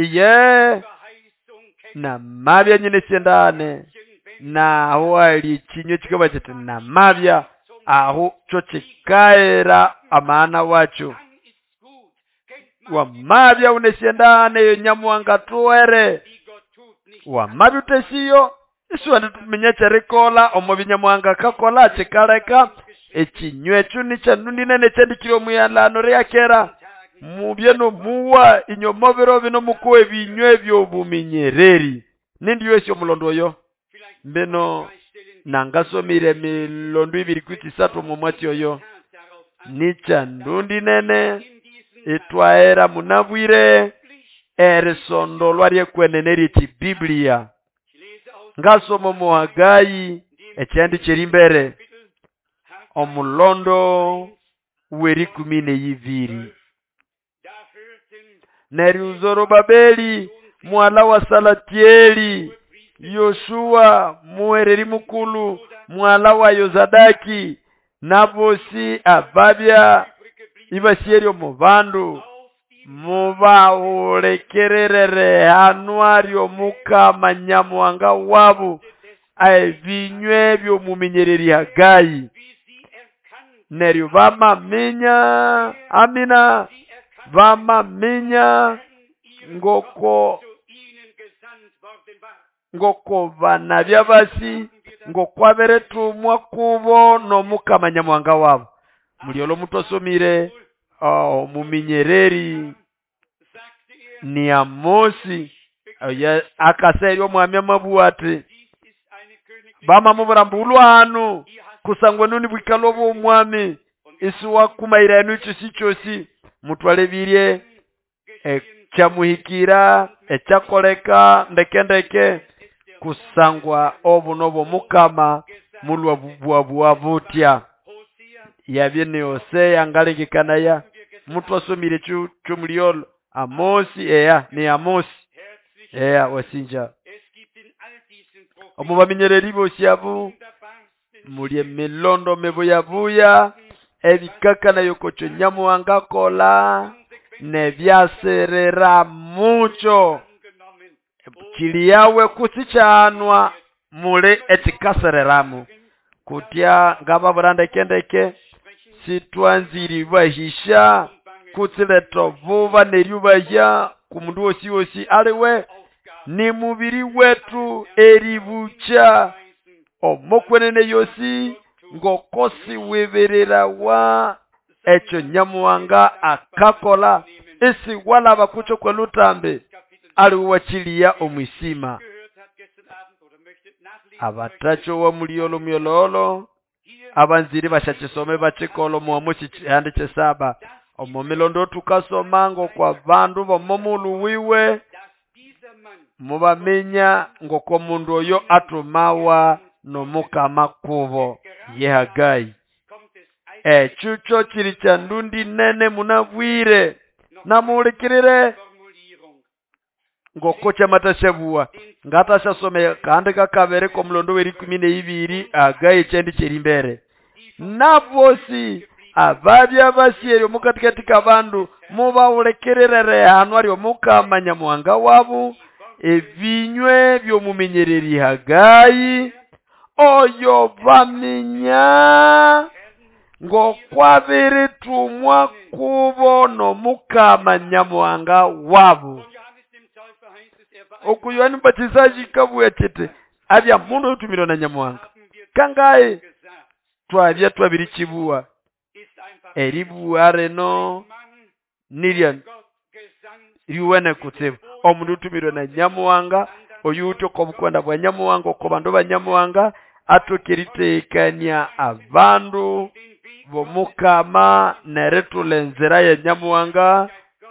na mabya nyine sendane na wali kinywe kikaba chete na mabya aho chochikaera amana wacho wa mabya unesendane yo Nyamuhanga tuwere wa mabya utesiyo isu anatumenyecha rikola omobi Nyamuhanga kakola chikaleka ekinywe chuni chanundi nene chandikiro muyalano ryakera mubyeno muwa inyomobero bino mukoe binywe byobuminyereri nindi yesyo mulondo yo mbeno nangasomire milondo 2:3 mu mwati oyo nicha ndundi nene etwaera munabwire erisondo lwarye kweneneri ti Biblia ngasomo mu Hagai ekyandi cherimbere omulondo weri 12 neri Zorobabeli mwala wa Salatieli Yoshua muhereri mukulu mwala wa Yozadaki nabosi ababya ibasierio mubandu mubahulekererere anuario mukama Nyamuhanga wabu aivinywe byo muminyereri Hagai neryo vamaminya amina vamaminya ngoko vana vyavasi ngokwaveretumwa kuvo nomukama Nyamuhanga wavo. Muliolo mutosomire muminyereri ni Amosi akaseryo mwami amabuati bama muburambulwa hanu kusangwa nuni bwikalo bw'omwami isuwa kumaira enu cyose cyose mutwalebirie ekyamuhikira ekyakoleka ndeke kusangwa obunobo mukama mulwa bubwa butya yabine Hosea ngalengekanaya mutwasomire cyumuliolo Amosi ni Amosi wasinja omubaminyereri bosi abo mulie milondo mebuyabuya ebikakana yokocho Nyamuhanga kola nebyaserera mucho kiliyawe kusichanwa mule etikasereramu kutya ngaba burandekendeke sitwanziri bahisha kutsileto vuva neryubaya kumundu wosi aliwe ni mubiri wetu eribucha omokwenene yosi ngokosi weberera wa echo Nyamuhanga akakola isi wala bakucho kwa lutambe aliwachiliya omwisima abatacho wa muliolo myololo abanziri bashachisome bachikolo muamuchi handi chesaba omomilondo tukasomango kwa vandu bomomulu wiwe mubamenya ngoko mundu oyo atumawa nomukama kubo Hagai chucho chiri chandundi nene munabwire namulikirire ngoko chamatashabua ngatashasome kaandika kabere ko mulondo weri 12 Hagai chendi chiri mbere nabosi ababya basiyero mukatikati kabandu mubawulekerere hano ari omukama Nyamuhanga wabo evinywe byomumenyereri Hagai oyo baminya ngokwabiretumwa kubo nomukama Nyamuhanga wabo okuyani batizaji kabwetete abya mundu utumiro na Nyamuhanga kangaye twabya twabirichibua eribuare no nilian riwene kutsibu omundu utumiro na Nyamuhanga oyuto kobukwenda bwa Nyamuhanga okobandu ba Nyamuhanga atokiritekania abandu bomukama neretulenzera ya Nyamuhanga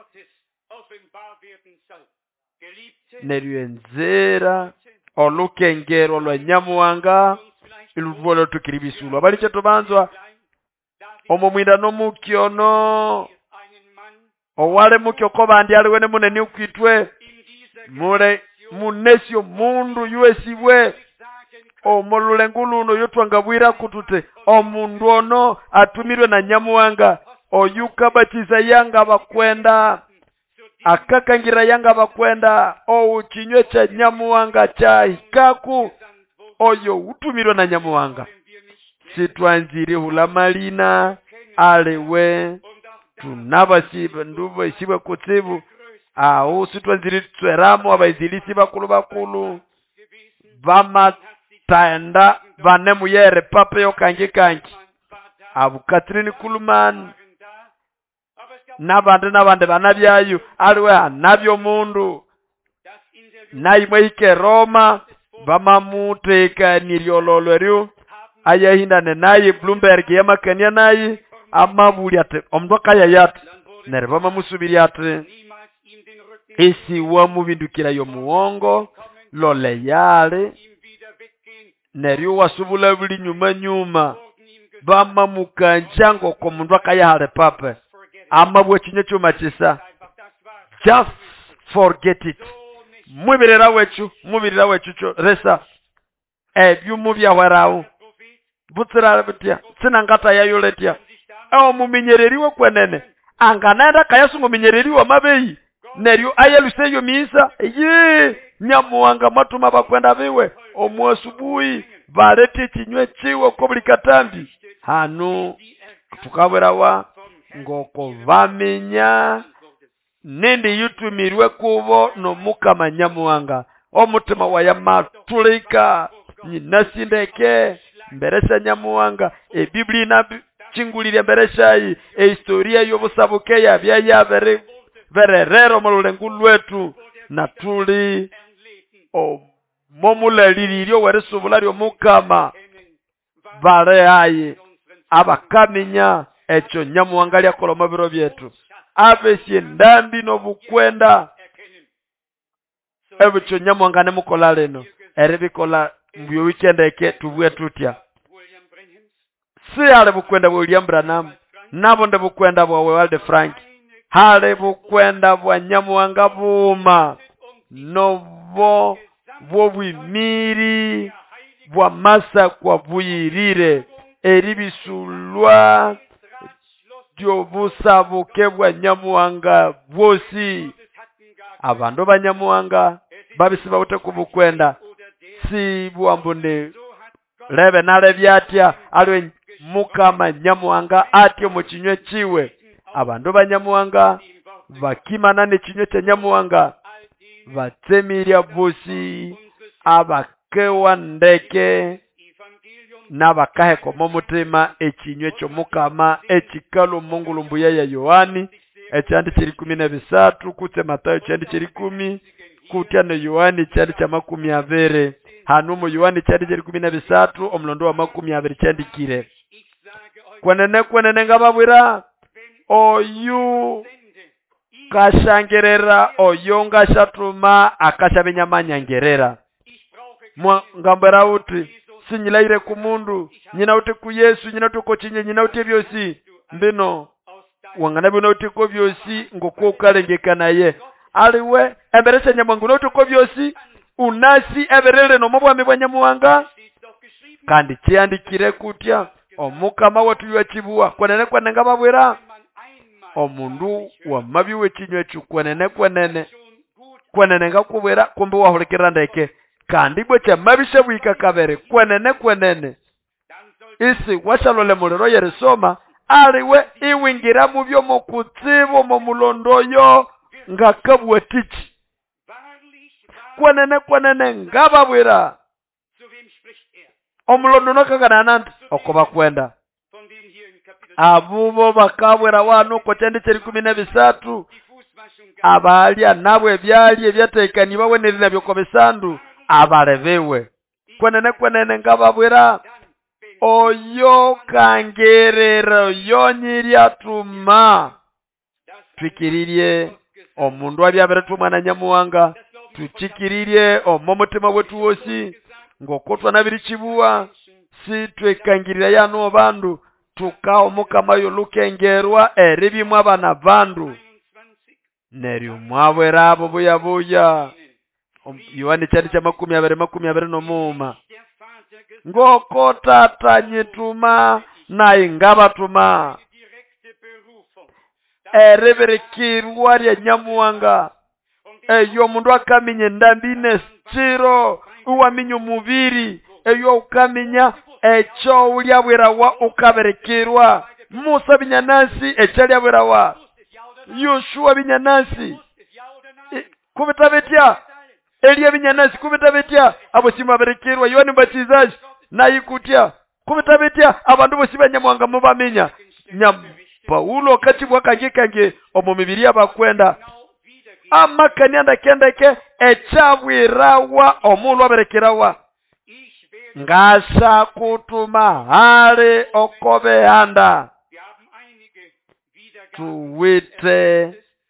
nerwenzera olukengero lwa Nyamuhanga ilubolo tukiribisulwa balicho tubanzwa omumwinda nomukyono owale mukyo kobandi aliwene munene ukwitwe mure munesyo mundu yuesiwe omululenguluno yotwangabwira kutute omundu ono atumirwe na Nyamuhanga oyuka batiza yanga bakwenda akakangira yanga bakwenda uchinywe cha Nyamuhanga cha hikaku oyo utumirwe na Nyamuhanga sitwanziri hulamalina alewe tunabasiba ndubo isibe kutsibu sitwanziri tsweramo abaizilisi bakulu taenda vanemu yere pape yo kangi abu Catherine Kuhlman nabande banabyayo aliwe anabyo mundu naimwe ike Roma bamamuteka niryololweryo ayahindane naye Bloomberg yamakania naye amabuli ate omdoka yayate nereba mamusubiri ate isi wa mubindukira yo muongo lole yale neryo wasubula buli nyuma bama mukanjango ko mundu akayahale pape amabwe kinye cyuma kisa just forget it mubirira wecu cyo resa byumubya warawo butsira bitya sinangata yayoletya mumenyereri we kwenene anganenda kayasungo menyereri wa mabeyi neryo ayeluseyo misa Nyamuhanga matuma bakwenda biwe omwasubuhi balete kinywe chiwo ko buli katambi hanu tukabwerawa ngoko baminya nindi yutumirwe kubo n'omukama Nyamuhanga omutima wa yamatulika nyinasindeke mberesha Nyamuhanga ebiblia inachingulire mberesha historia y'obusabuke yabya vererero mu lulengu lwetu na tuli momulaliririo werisubula mukama baleaye abakaminya ekyo Nyamuhanga lyakola mu biro byetu abesye ndambi n'obukwenda ebyo Nyamuhanga nemukola leno eribikola mu weekend eke tubwe tutya si ale bukwenda bwa William Branham nabo nde bukwenda bwa Walde Frank hale bukwenda bwa Nyamuhanga buma nobo bw'obwimiri bwa masa kwa buyirire eribisulwa byobusabuke bwa Nyamuhanga bwosi abandu ba Nyamuhanga babisiba bute kubukwenda si bwambune lebe nale byatya alwe mukama Nyamuhanga atyo mu kinywe kiwe abandu ba Nyamuhanga bakimana n'ekinywe kya Nyamuhanga batsemirya bwosi abakewa ndeke n'abakaheko mu mutima ekinywe ky'omukama ekikalu mungulumbu ya Yohani ekyandi kiri 13 kutse Matayo ekyandi kiri 10 kutya ne Yohani ekyandi kya 20 hanu mu Yohani ekyandi kiri 13 omulondo wa 20 kyandikire kwenene ngababwira oyu kashangerera oyo ngashatuma akashabenyamanyangerera ngambera uti sinyilaire ku mundu nyina uti ku Yesu nyina uti ko kinye nyina uti byosi mbino wangana bino uti ko byosi ngoko kalengekana ye aliwe emberese Nyamuhanga uti ko byosi unasi eberere no mubwami bwa Nyamuhanga kandi kyandikire kutya omukama watu yakibuwa kwenene ngababwira omundu wa mabiwe kinywe kwenene ngakubwira kumbe wahulekera ndeke kandi bwe kya mabishe bwika kabere kwenene isi washalole mulero yerisoma aliwe iwingira mu byo mukutsibo mu mulondoyo ngakabwe tichi kwenene ngababwira omulondo nokagana nanti okoba kwenda abubo bakabwera wano ko kyandi kiri 13 abalya nabwe ebyali ebyatekani baweneri nabyo kobesandu abalebewe kwenene ngababwira oyo kangerero yonyirya tuma twikiririe omundu ali aberetumwa na Nyamuhanga tukikiririe omutima wetu wosi ngokotwa nabiri kibuwa si twekangirira yano bandu tukao mukama yolukengerwa eribimwa abana bandu neryo mwabwera abo buya Yohani cyari cya 20 no muma ngoko tata nyituma na ingabatuma ereberekirwa ya Nyamuhanga eyo mundu akaminya ndambine chiro uwaminya mubiri eyo ukaminya echo ulyabwerawa ukaberekirwa Musa binyanasi echalyabwerawa Yoshua binyanasi kubitabetya Elia binyanasi kubitabetya abo simaberekirwa Yohani Mbatizaji nayikutya kubitabetya abandu bose Nyamuhanga mubamenya Paulo kati bwakange omu mibiri abakwenda amakanyanda kendeke echabwirawa omulu aberekerawa ngasa kutuma hale okobehanda tuwite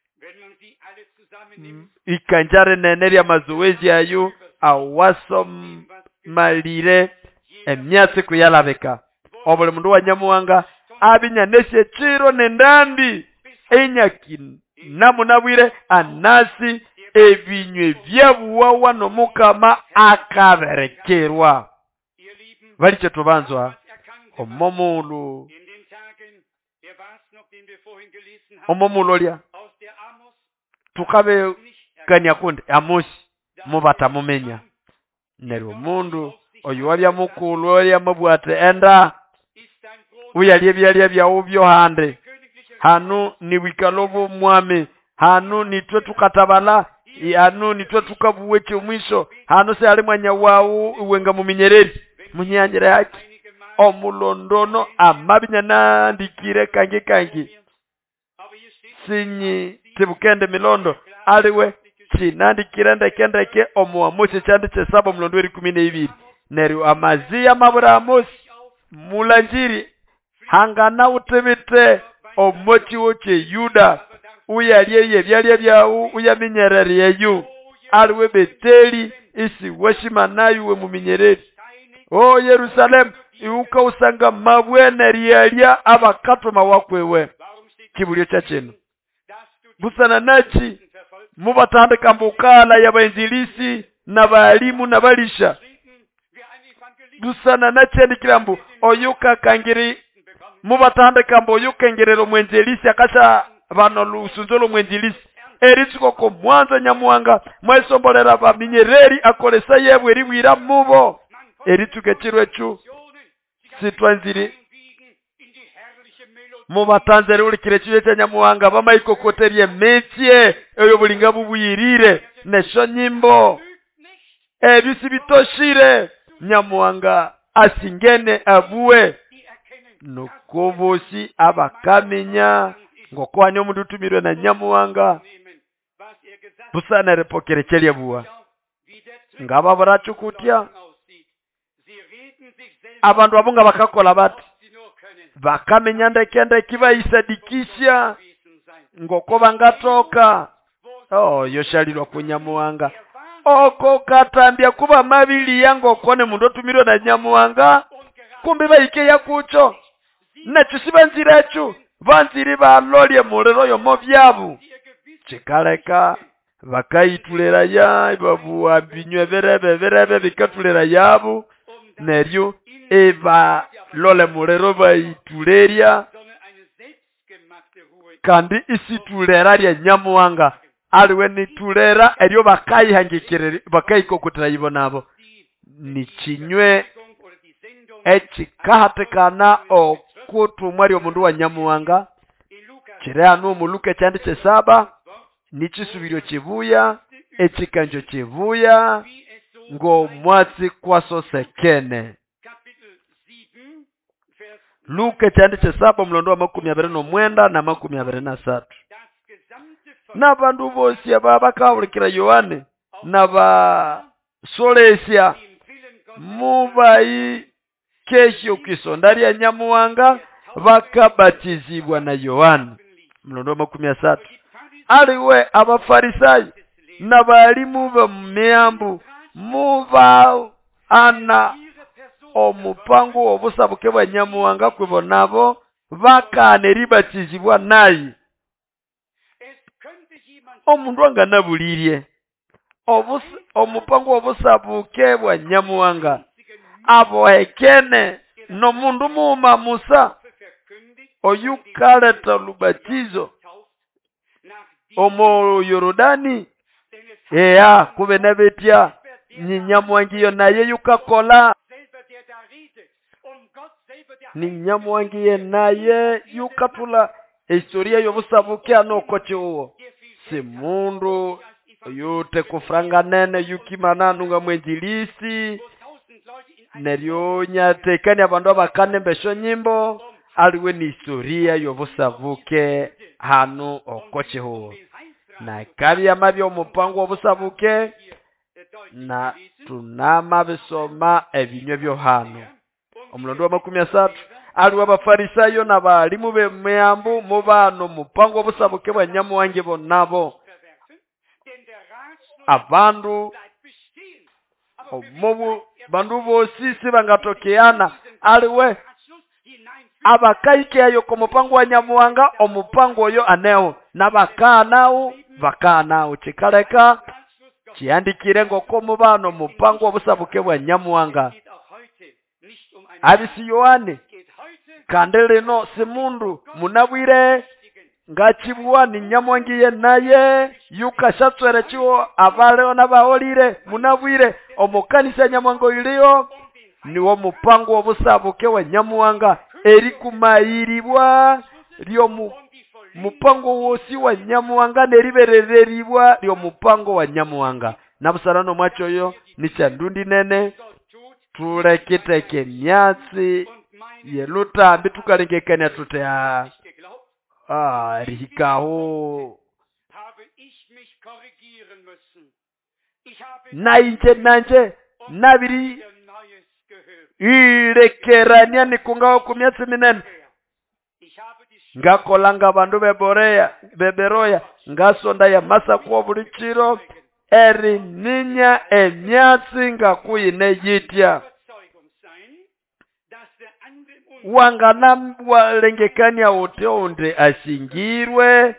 ikanjare neneri ya mazoezi ayu awaso malire emyasi kuyalabeka obule mundu wa Nyamuhanga abinyaneshe chiro nendandi enyaki namunabwire anasi ebinywe byabuwawa nomukama akaberekerwa balicho tubanzwa omomulu lya tukabe kanyakundi Amosi mubata mumenya neryo mundu oyo wabya mukulu oya mabwate enda uyalie byalia byawo byo hande hanu ni wikalobo mwame hanu nitwe tukatabala hanu nitwe tukabuwe mwisho hanu se ali mwanya wawo uwenga muminyereri munyanjira yake omulondono amabinya nandikire kangi sinyi tibukende milondo aliwe chinandikire ndekendeke omuamose chandi chesabo mlondo 12 neru amazia mabura amos mulanjiri hangana utebite omochi woche yuda uyalie byalia byawo uyaminyereri yeyu aliwe beteli isi washima nayu we muminyereri o Yerusalem iuka usanga mabwene rialia abakatoma wakwewe kibulio chacheno busana nachi mubatandika mbukala yabainjilisi na balimu na balisha busana nachi ndikirambu oyuka kangiri mubatandika mbo oyuka ngerero mwenjelisi akasha bano lusunzolo mwenjelisi eritsuko ko mwanza nyamuanga mwesombolera baminyereri akolesa yebwe riwira mubo eritsuke chirwechu sitwanziri mubatanzere ulikire chiye nyamuanga bamaikokoterie metie eyo bulinga bubuyirire nesho nyimbo ebisi bitoshire nyamuanga asingene abuwe nokobosi abakamenya ngokwanyo mundutumirwe na nyamuanga busana repokere chelia buwa ngaba barachukutia abantu abunga bakakola bati bakamenya ndekende kiba isadikisha ngoko bangatoka yoshalirwa kunyamuanga oko katambia kuba mabili yango kone mundu tumirwe na nyamuanga kumbe baike yakucho nachusiba nzirachu vanziri balolye mulero yomo byabu chikaleka bakaitulera ya babuwa binywe berebe bikatulera yabu neryo eba lole mulero baituleria kandi isitulera lya nyamuanga aliwe nitulera eryo bakayihangikirira bakayikokotera yibonabo ni chinywe echikahatekana okutumwa lyo mundu wa nyamuanga chireano muluke chandi chesaba nichisubiryo chivuya echikanjo chivuya ngo mwatsi kwaso sekene Luke chandi chesaba mlondo wa 29 na 23 na bandu bosi ababa kawulikira Yohane na ba solesia mubai kesho kisondari ya nyamuanga bakabatizibwa na Yohane mlondo wa 13 aliwe abafarisayo na balimu ba myambu muba ana omupango obusabuke bwa nyamuanga kwibo nabo bakane ribatizibwa nayi omundu anganabulirie omupango obusabuke bwa nyamuanga abo ekene no mundu muma Musa oyukaleta lubatizo omo Yorodani kube nabetia ni nyamuangiyo naye yukakola ni nyamuangiye naye yukatula historia yobusabuke anokoche uwo si mundu yote kufranga nene yukimana nunga mwenjilisi neryo nyatekani abandu abakane mbesho nyimbo aliwe ni historia yobusabuke hanu okoche uwo na kabi amabyo mupango obusabuke na tunama bisoma ebinywe byo hano omulondo wa 13 aliwe abafarisayo na balimu b'emyambu mubano mupango obusabuke bwa nyamuwange bonabo abandu omubu bandu bosisi bangatokeana aliwe abakaike ayo ko mupango wa nyamuwanga omupango oyo aneo bakanawo chikaleka chiandikire ngoko mubano mupango obusabuke bwa nyamuwanga abisi Yohane kandele no simundu munabwire ngachibwa ni nyamuwangiye naye yukashatswere chiwo abale na baolire munabwire omukanisa nyamuwango iliyo niwo mupango obusabuke wa nyamuwanga erikumayiribwa lyo mupango wosi wa Nyamuhanga neriberereribwa lyo mupango wa Nyamuhanga. Nabusarano mwachoyo ni chandundi nene tulekiteke myatsi yelutambi tukalengekanya tutea rihikaho nanje nabiri irekerania nikungaho kumyatsi minene ngakolanga bandu beberoya ngasonda ya Masako bulichiro eri ninya emyatsi ngakuyine yitya wangana walengekania uteonde asingirwe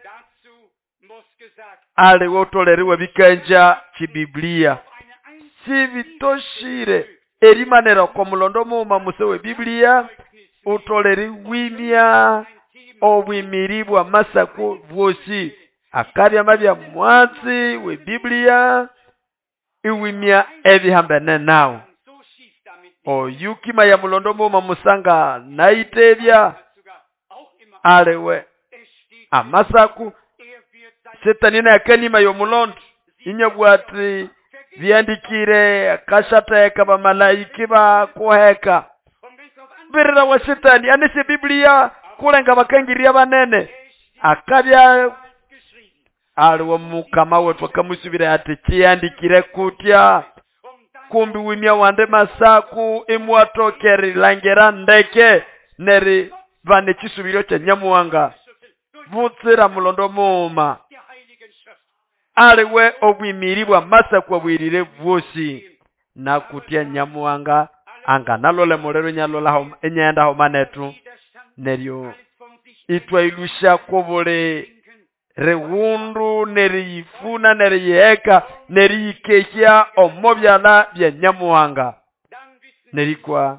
ale wotoleriwe bikanja chibiblia si vitoshire erimanera kwa mulondo muma musewe Biblia utoleri wimya obwimiribwa Masako bwosi akabya mabya mwatsi we Biblia iwimya ebihambene nawo oyukima ya mulondo muma musanga naitebya alewe Masako setanina yakanima yomulondo inyabwati vyandikire kashateka bamalaiki ba kuheka birira wa setani anise Biblia kulenga bakangiria banene akabya aliwo mukama wetu kamusubira ati kiandikire kutya kumbi wimya wande Masako imwatokeri langera ndeke neri vane chisubiro cha Nyamuhanga vutsira mulondo muma aliwe obwimiribwa Masako bwirire bwosi na kutya Nyamuhanga anga nalole molero nyalola enyenda homanetu neryo itwailusha kobole rewundu neriyifuna neriyeka neriyikekya omobyala bya Nyamuhanga nerikwa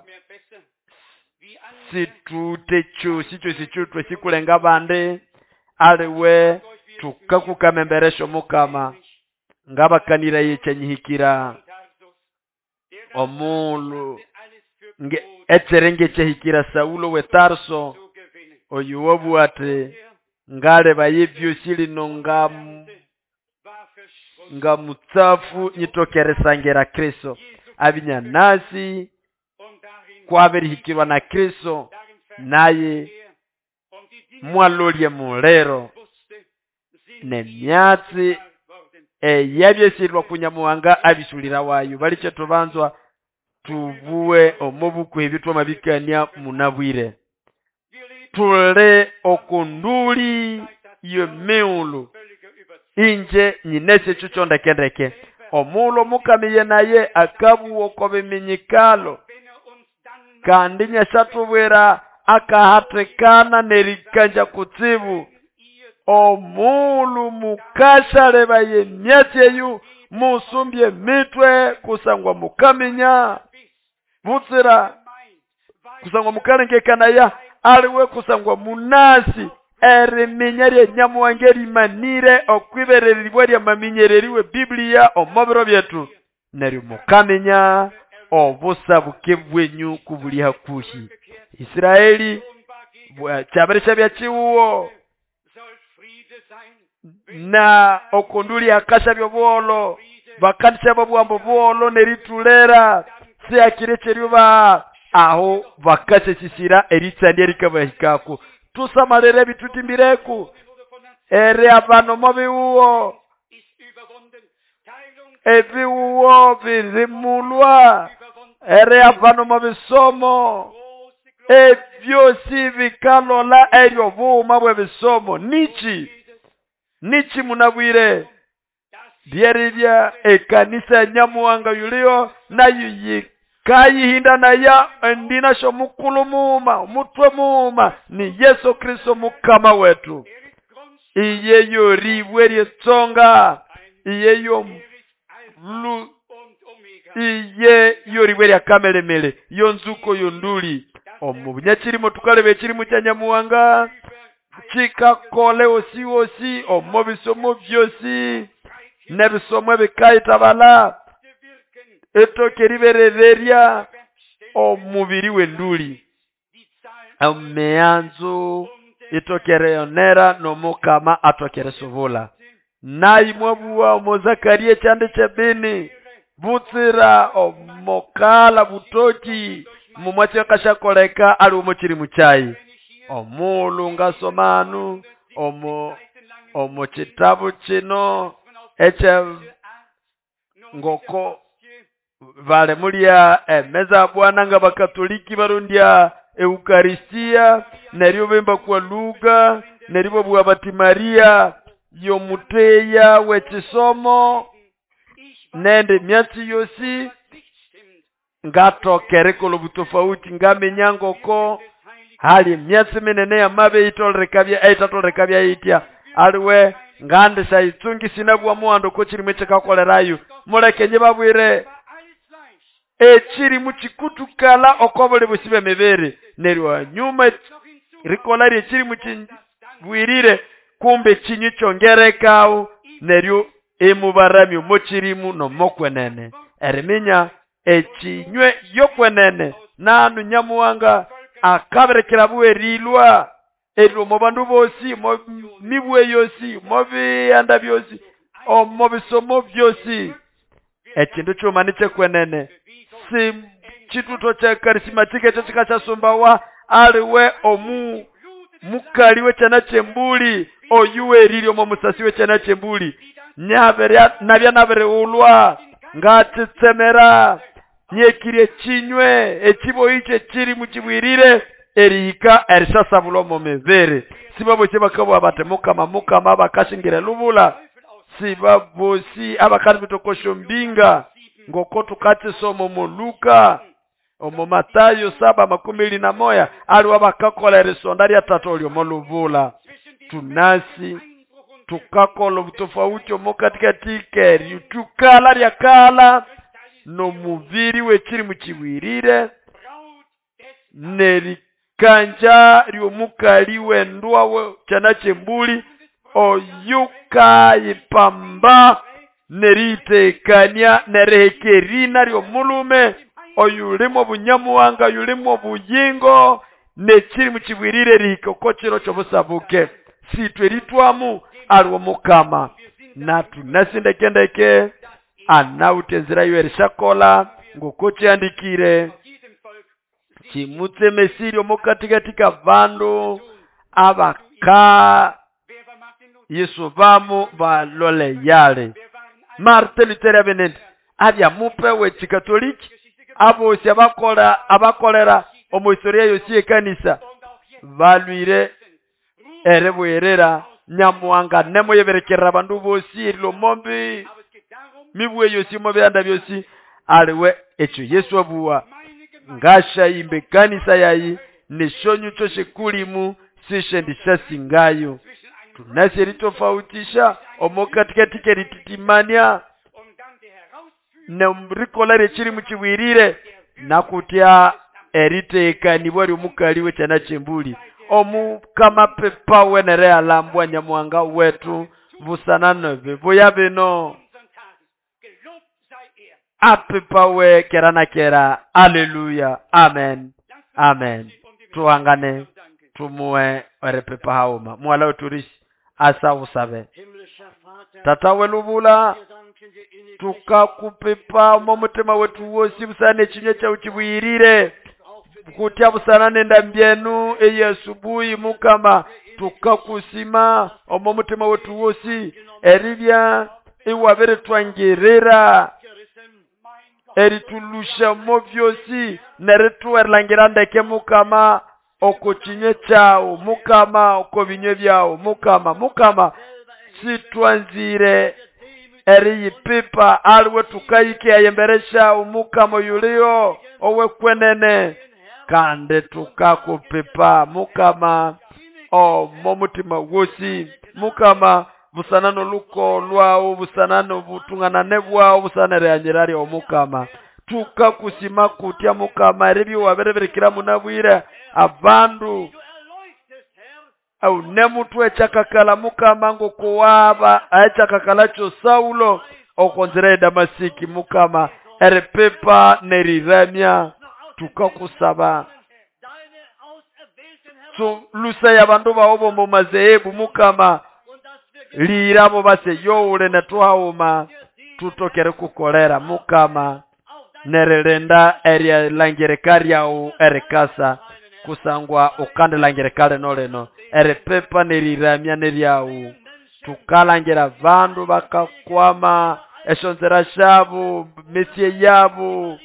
situte chusichutwe sikulenga bande aliwe tukakukamemberesho mukama ngabakanira yechanyihikira omulu eterenge chehikira Saulo we Tarso oyuwobu ate ngale bayivyo sili nga mutsafu nyitokere sangera Kristo abinya nasi kwa berihikirwa na Kristo naye mwalolye mulero nemyatsi yabyesilwa kunyamuhanga abisulira wayo baliche tubanzwa tuvuwe omubuku ebitwa mabikania munabwire tule okunduli yemeulu inje nyinese chuchonda kendeke omulo mukamiye naye akabu okobiminyikalo kandi nyasatubwera akahatekana nerikanja kutsibu omulu mukashale baye myatyeyu musumbye mitwe kusangwa mukaminya vutsira kusangwa mukalengekana ya aliwe kusangwa munasi eriminyerye Nyamuhanga manire okwibereribwa lya maminyereriwe Biblia omobiro byetu neryo mukaminya obusabuke bwenyu kubuli hakuhi Israeli cyaberesha bya chiwo na okunduli akasha byobolo bakandisha babwambo bwolo neritulera se akirecheruba aho bakase sisira eritsandi erikabahikako tusamalere bitutimbireko ere abano mobiwo ebiwo birimulwa ere abano mobisomo ebyosi bikalola eryo buma bwe bisomo nichi munabwire byeribya ekanisa Nyamuhanga yulio nayo kayihinda naya ndina sho mukulu muma mutwe muma ni Yesu Kristo mukama wetu iyeyo ribwe ryetsonga iyeyo iyeyo ribwe rya kamelemele yonzuko yonduli omubunyakirimo tukalebe kirimo cya Nyamuhanga chikakole osi omobisomo byosi nebisomo bikayitabala etokeriberereria omubiri wenduli Omeanzu itokere yonera no mukama atokere suvula. Nayi mwabuwa omozakarie chande chebini. Butsira omokala butoki. Mumwache kashakoleka ali umuchiri muchai. Omulu ngasomanu. Omo chitabu chino. Eche ngoko. Vale mulia meza bwana nga bakatoliki barundia Eukaristia. Neriyo bemba kwa lugha. Neriyo bwa bati Maria. Yomuteya wechisomo. Nende miasi yosi. Ngato kerekolo butofauti ngame nyangoko. Hali miasi menene ya mabe itatolrekabia itia. Aliwe ngande saitungi sinabu wa muando kochiri mecheka kolerayu. Muleke njebabwire. Echiri muchikutukala okobole busibe mebere. Neriwa nyuma rikolari echiri muchibwirire. Kumbe chinyi chongerekao. Neriyo emubarami mochirimu no mokwenene. Eriminya echinywe yokwenene. Nanu nyamuanga akaberekera buwe rilwa. Erilo mobandu bosi, mibwe yosi, anda byosi, mobisomo byosi. Echindu chumaniche kwenene. Si chituto cha karismatike chachika cha sumbawa. Aliwe mukaliwe chana chembuli. Oyuwe rilio momusasiwe chana chembuli. Nabia nabere ulwa. Ngati tsemera. Nyekirie chinywe. Echibo iche chiri muchibwirire. Erika erisasa bulomo mevere. Sibabu cheba kabu abate mukama abakashingire lubula. Sibabu si abakari bitokosho mbinga. Ngokotu kati somo Luka. Omo Matayo 7:21. Ali wabakakola erisondari ya tatolio moluvula. Tunasi. Tukakolo butofauti omo katika tikeri. Tukala ya kala. No muviri wechiri muchiwirire. Neri kanja riomukaliwe ndwa chana chembuli. Oyuka ipamba. Nerite kanya nerehekerina riomulume. Oyulimo bunyamuwanga yulimo buyingo. Nechiri muchibwirire rikokochiro chobusabuke. Sitwe ritwamu alwomukama. Natu nasindekendeke. Anautenzira yuerishakola. Ngokochi andikire. Chimutse mesiri omokatika vandu. Abaka. Yesu vamu valole yale. Marte Luther benende. Abya mupewe chikatoliki. Abosi abakolera omohistoria yosi ekanisa. Valuire erebwerera nyamuanga nemo yeberekera bandu bosi erilo mombi. Mibwe yosi mobeanda byosi. Aliwe echo Yesu abuwa. Ngasha imbe kanisa yayi. Nishonyu toshe kulimu. Sishe ndishasi ngayo. Tunasi eritofautisha. Omokatika rititimania. Nemrikola rechiri muchiwirire. Nakutia eriteka nibwari umukaliwe chana chembuli. Omukama pepa wenere alambwa nyamuanga wetu. Vusanano vivuya bino. Apepawe kerana kera. Hallelujah. Amen. Amen. Tuangane. Tumue orepepa hauma. Mwala uturishi. Asa usabe. Tatawe lubula. Tukakupepa momutema wetu wosi busane chinye cha uchibwirire. Kutia busana nenda mbienu eye asubuhi mukama. Tukakusima momutema wetu wosi. Eribia iwabere tuangirira. Eritulusha movyosi. Neretu erlangirandeke mukama. Oko chinye chao mukama. Oko vinye vyao mukama. Situanzire. Eri pipa alwe tukaike ayemberesha umukama yulio. Owe kwenene. Kande tukakupipa mukama. Momutima wosi. Mukama. Busanano luko lwao. Busanano butungana nebwao. Busanare anjirari o mukama. Tukakusima kutia mukama. Eribi waberebere kila munabwire. Abandu. Au nemutu echakakala mukama ngo kuwaba. Echakakala cho Saulo. Okonzere Damasiki mukama. Erepepa neriremia. Tukakusaba. lusa ya bandu bawo mu mazehebu mukama lirabo base yowule netuhauma tutokere kukolera mukama nerelenda area langerekari yao erekasa kusangwa ukande langerekale noleno erepepa neriramya neryao tukalangera vandu bakakwama eshonzera shabo mesie yabo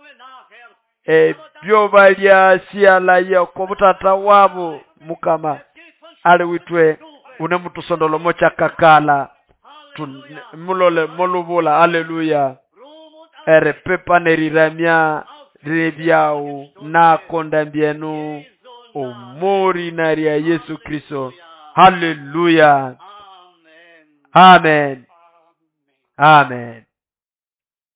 byo balya siala ya kobutata wabo mukama ale witwe une mutusondolo mocha kakala mulole molubula haleluya erepepa neriramya rebyao na kondambienu omori naria Yesu Kristo haleluya amen amen.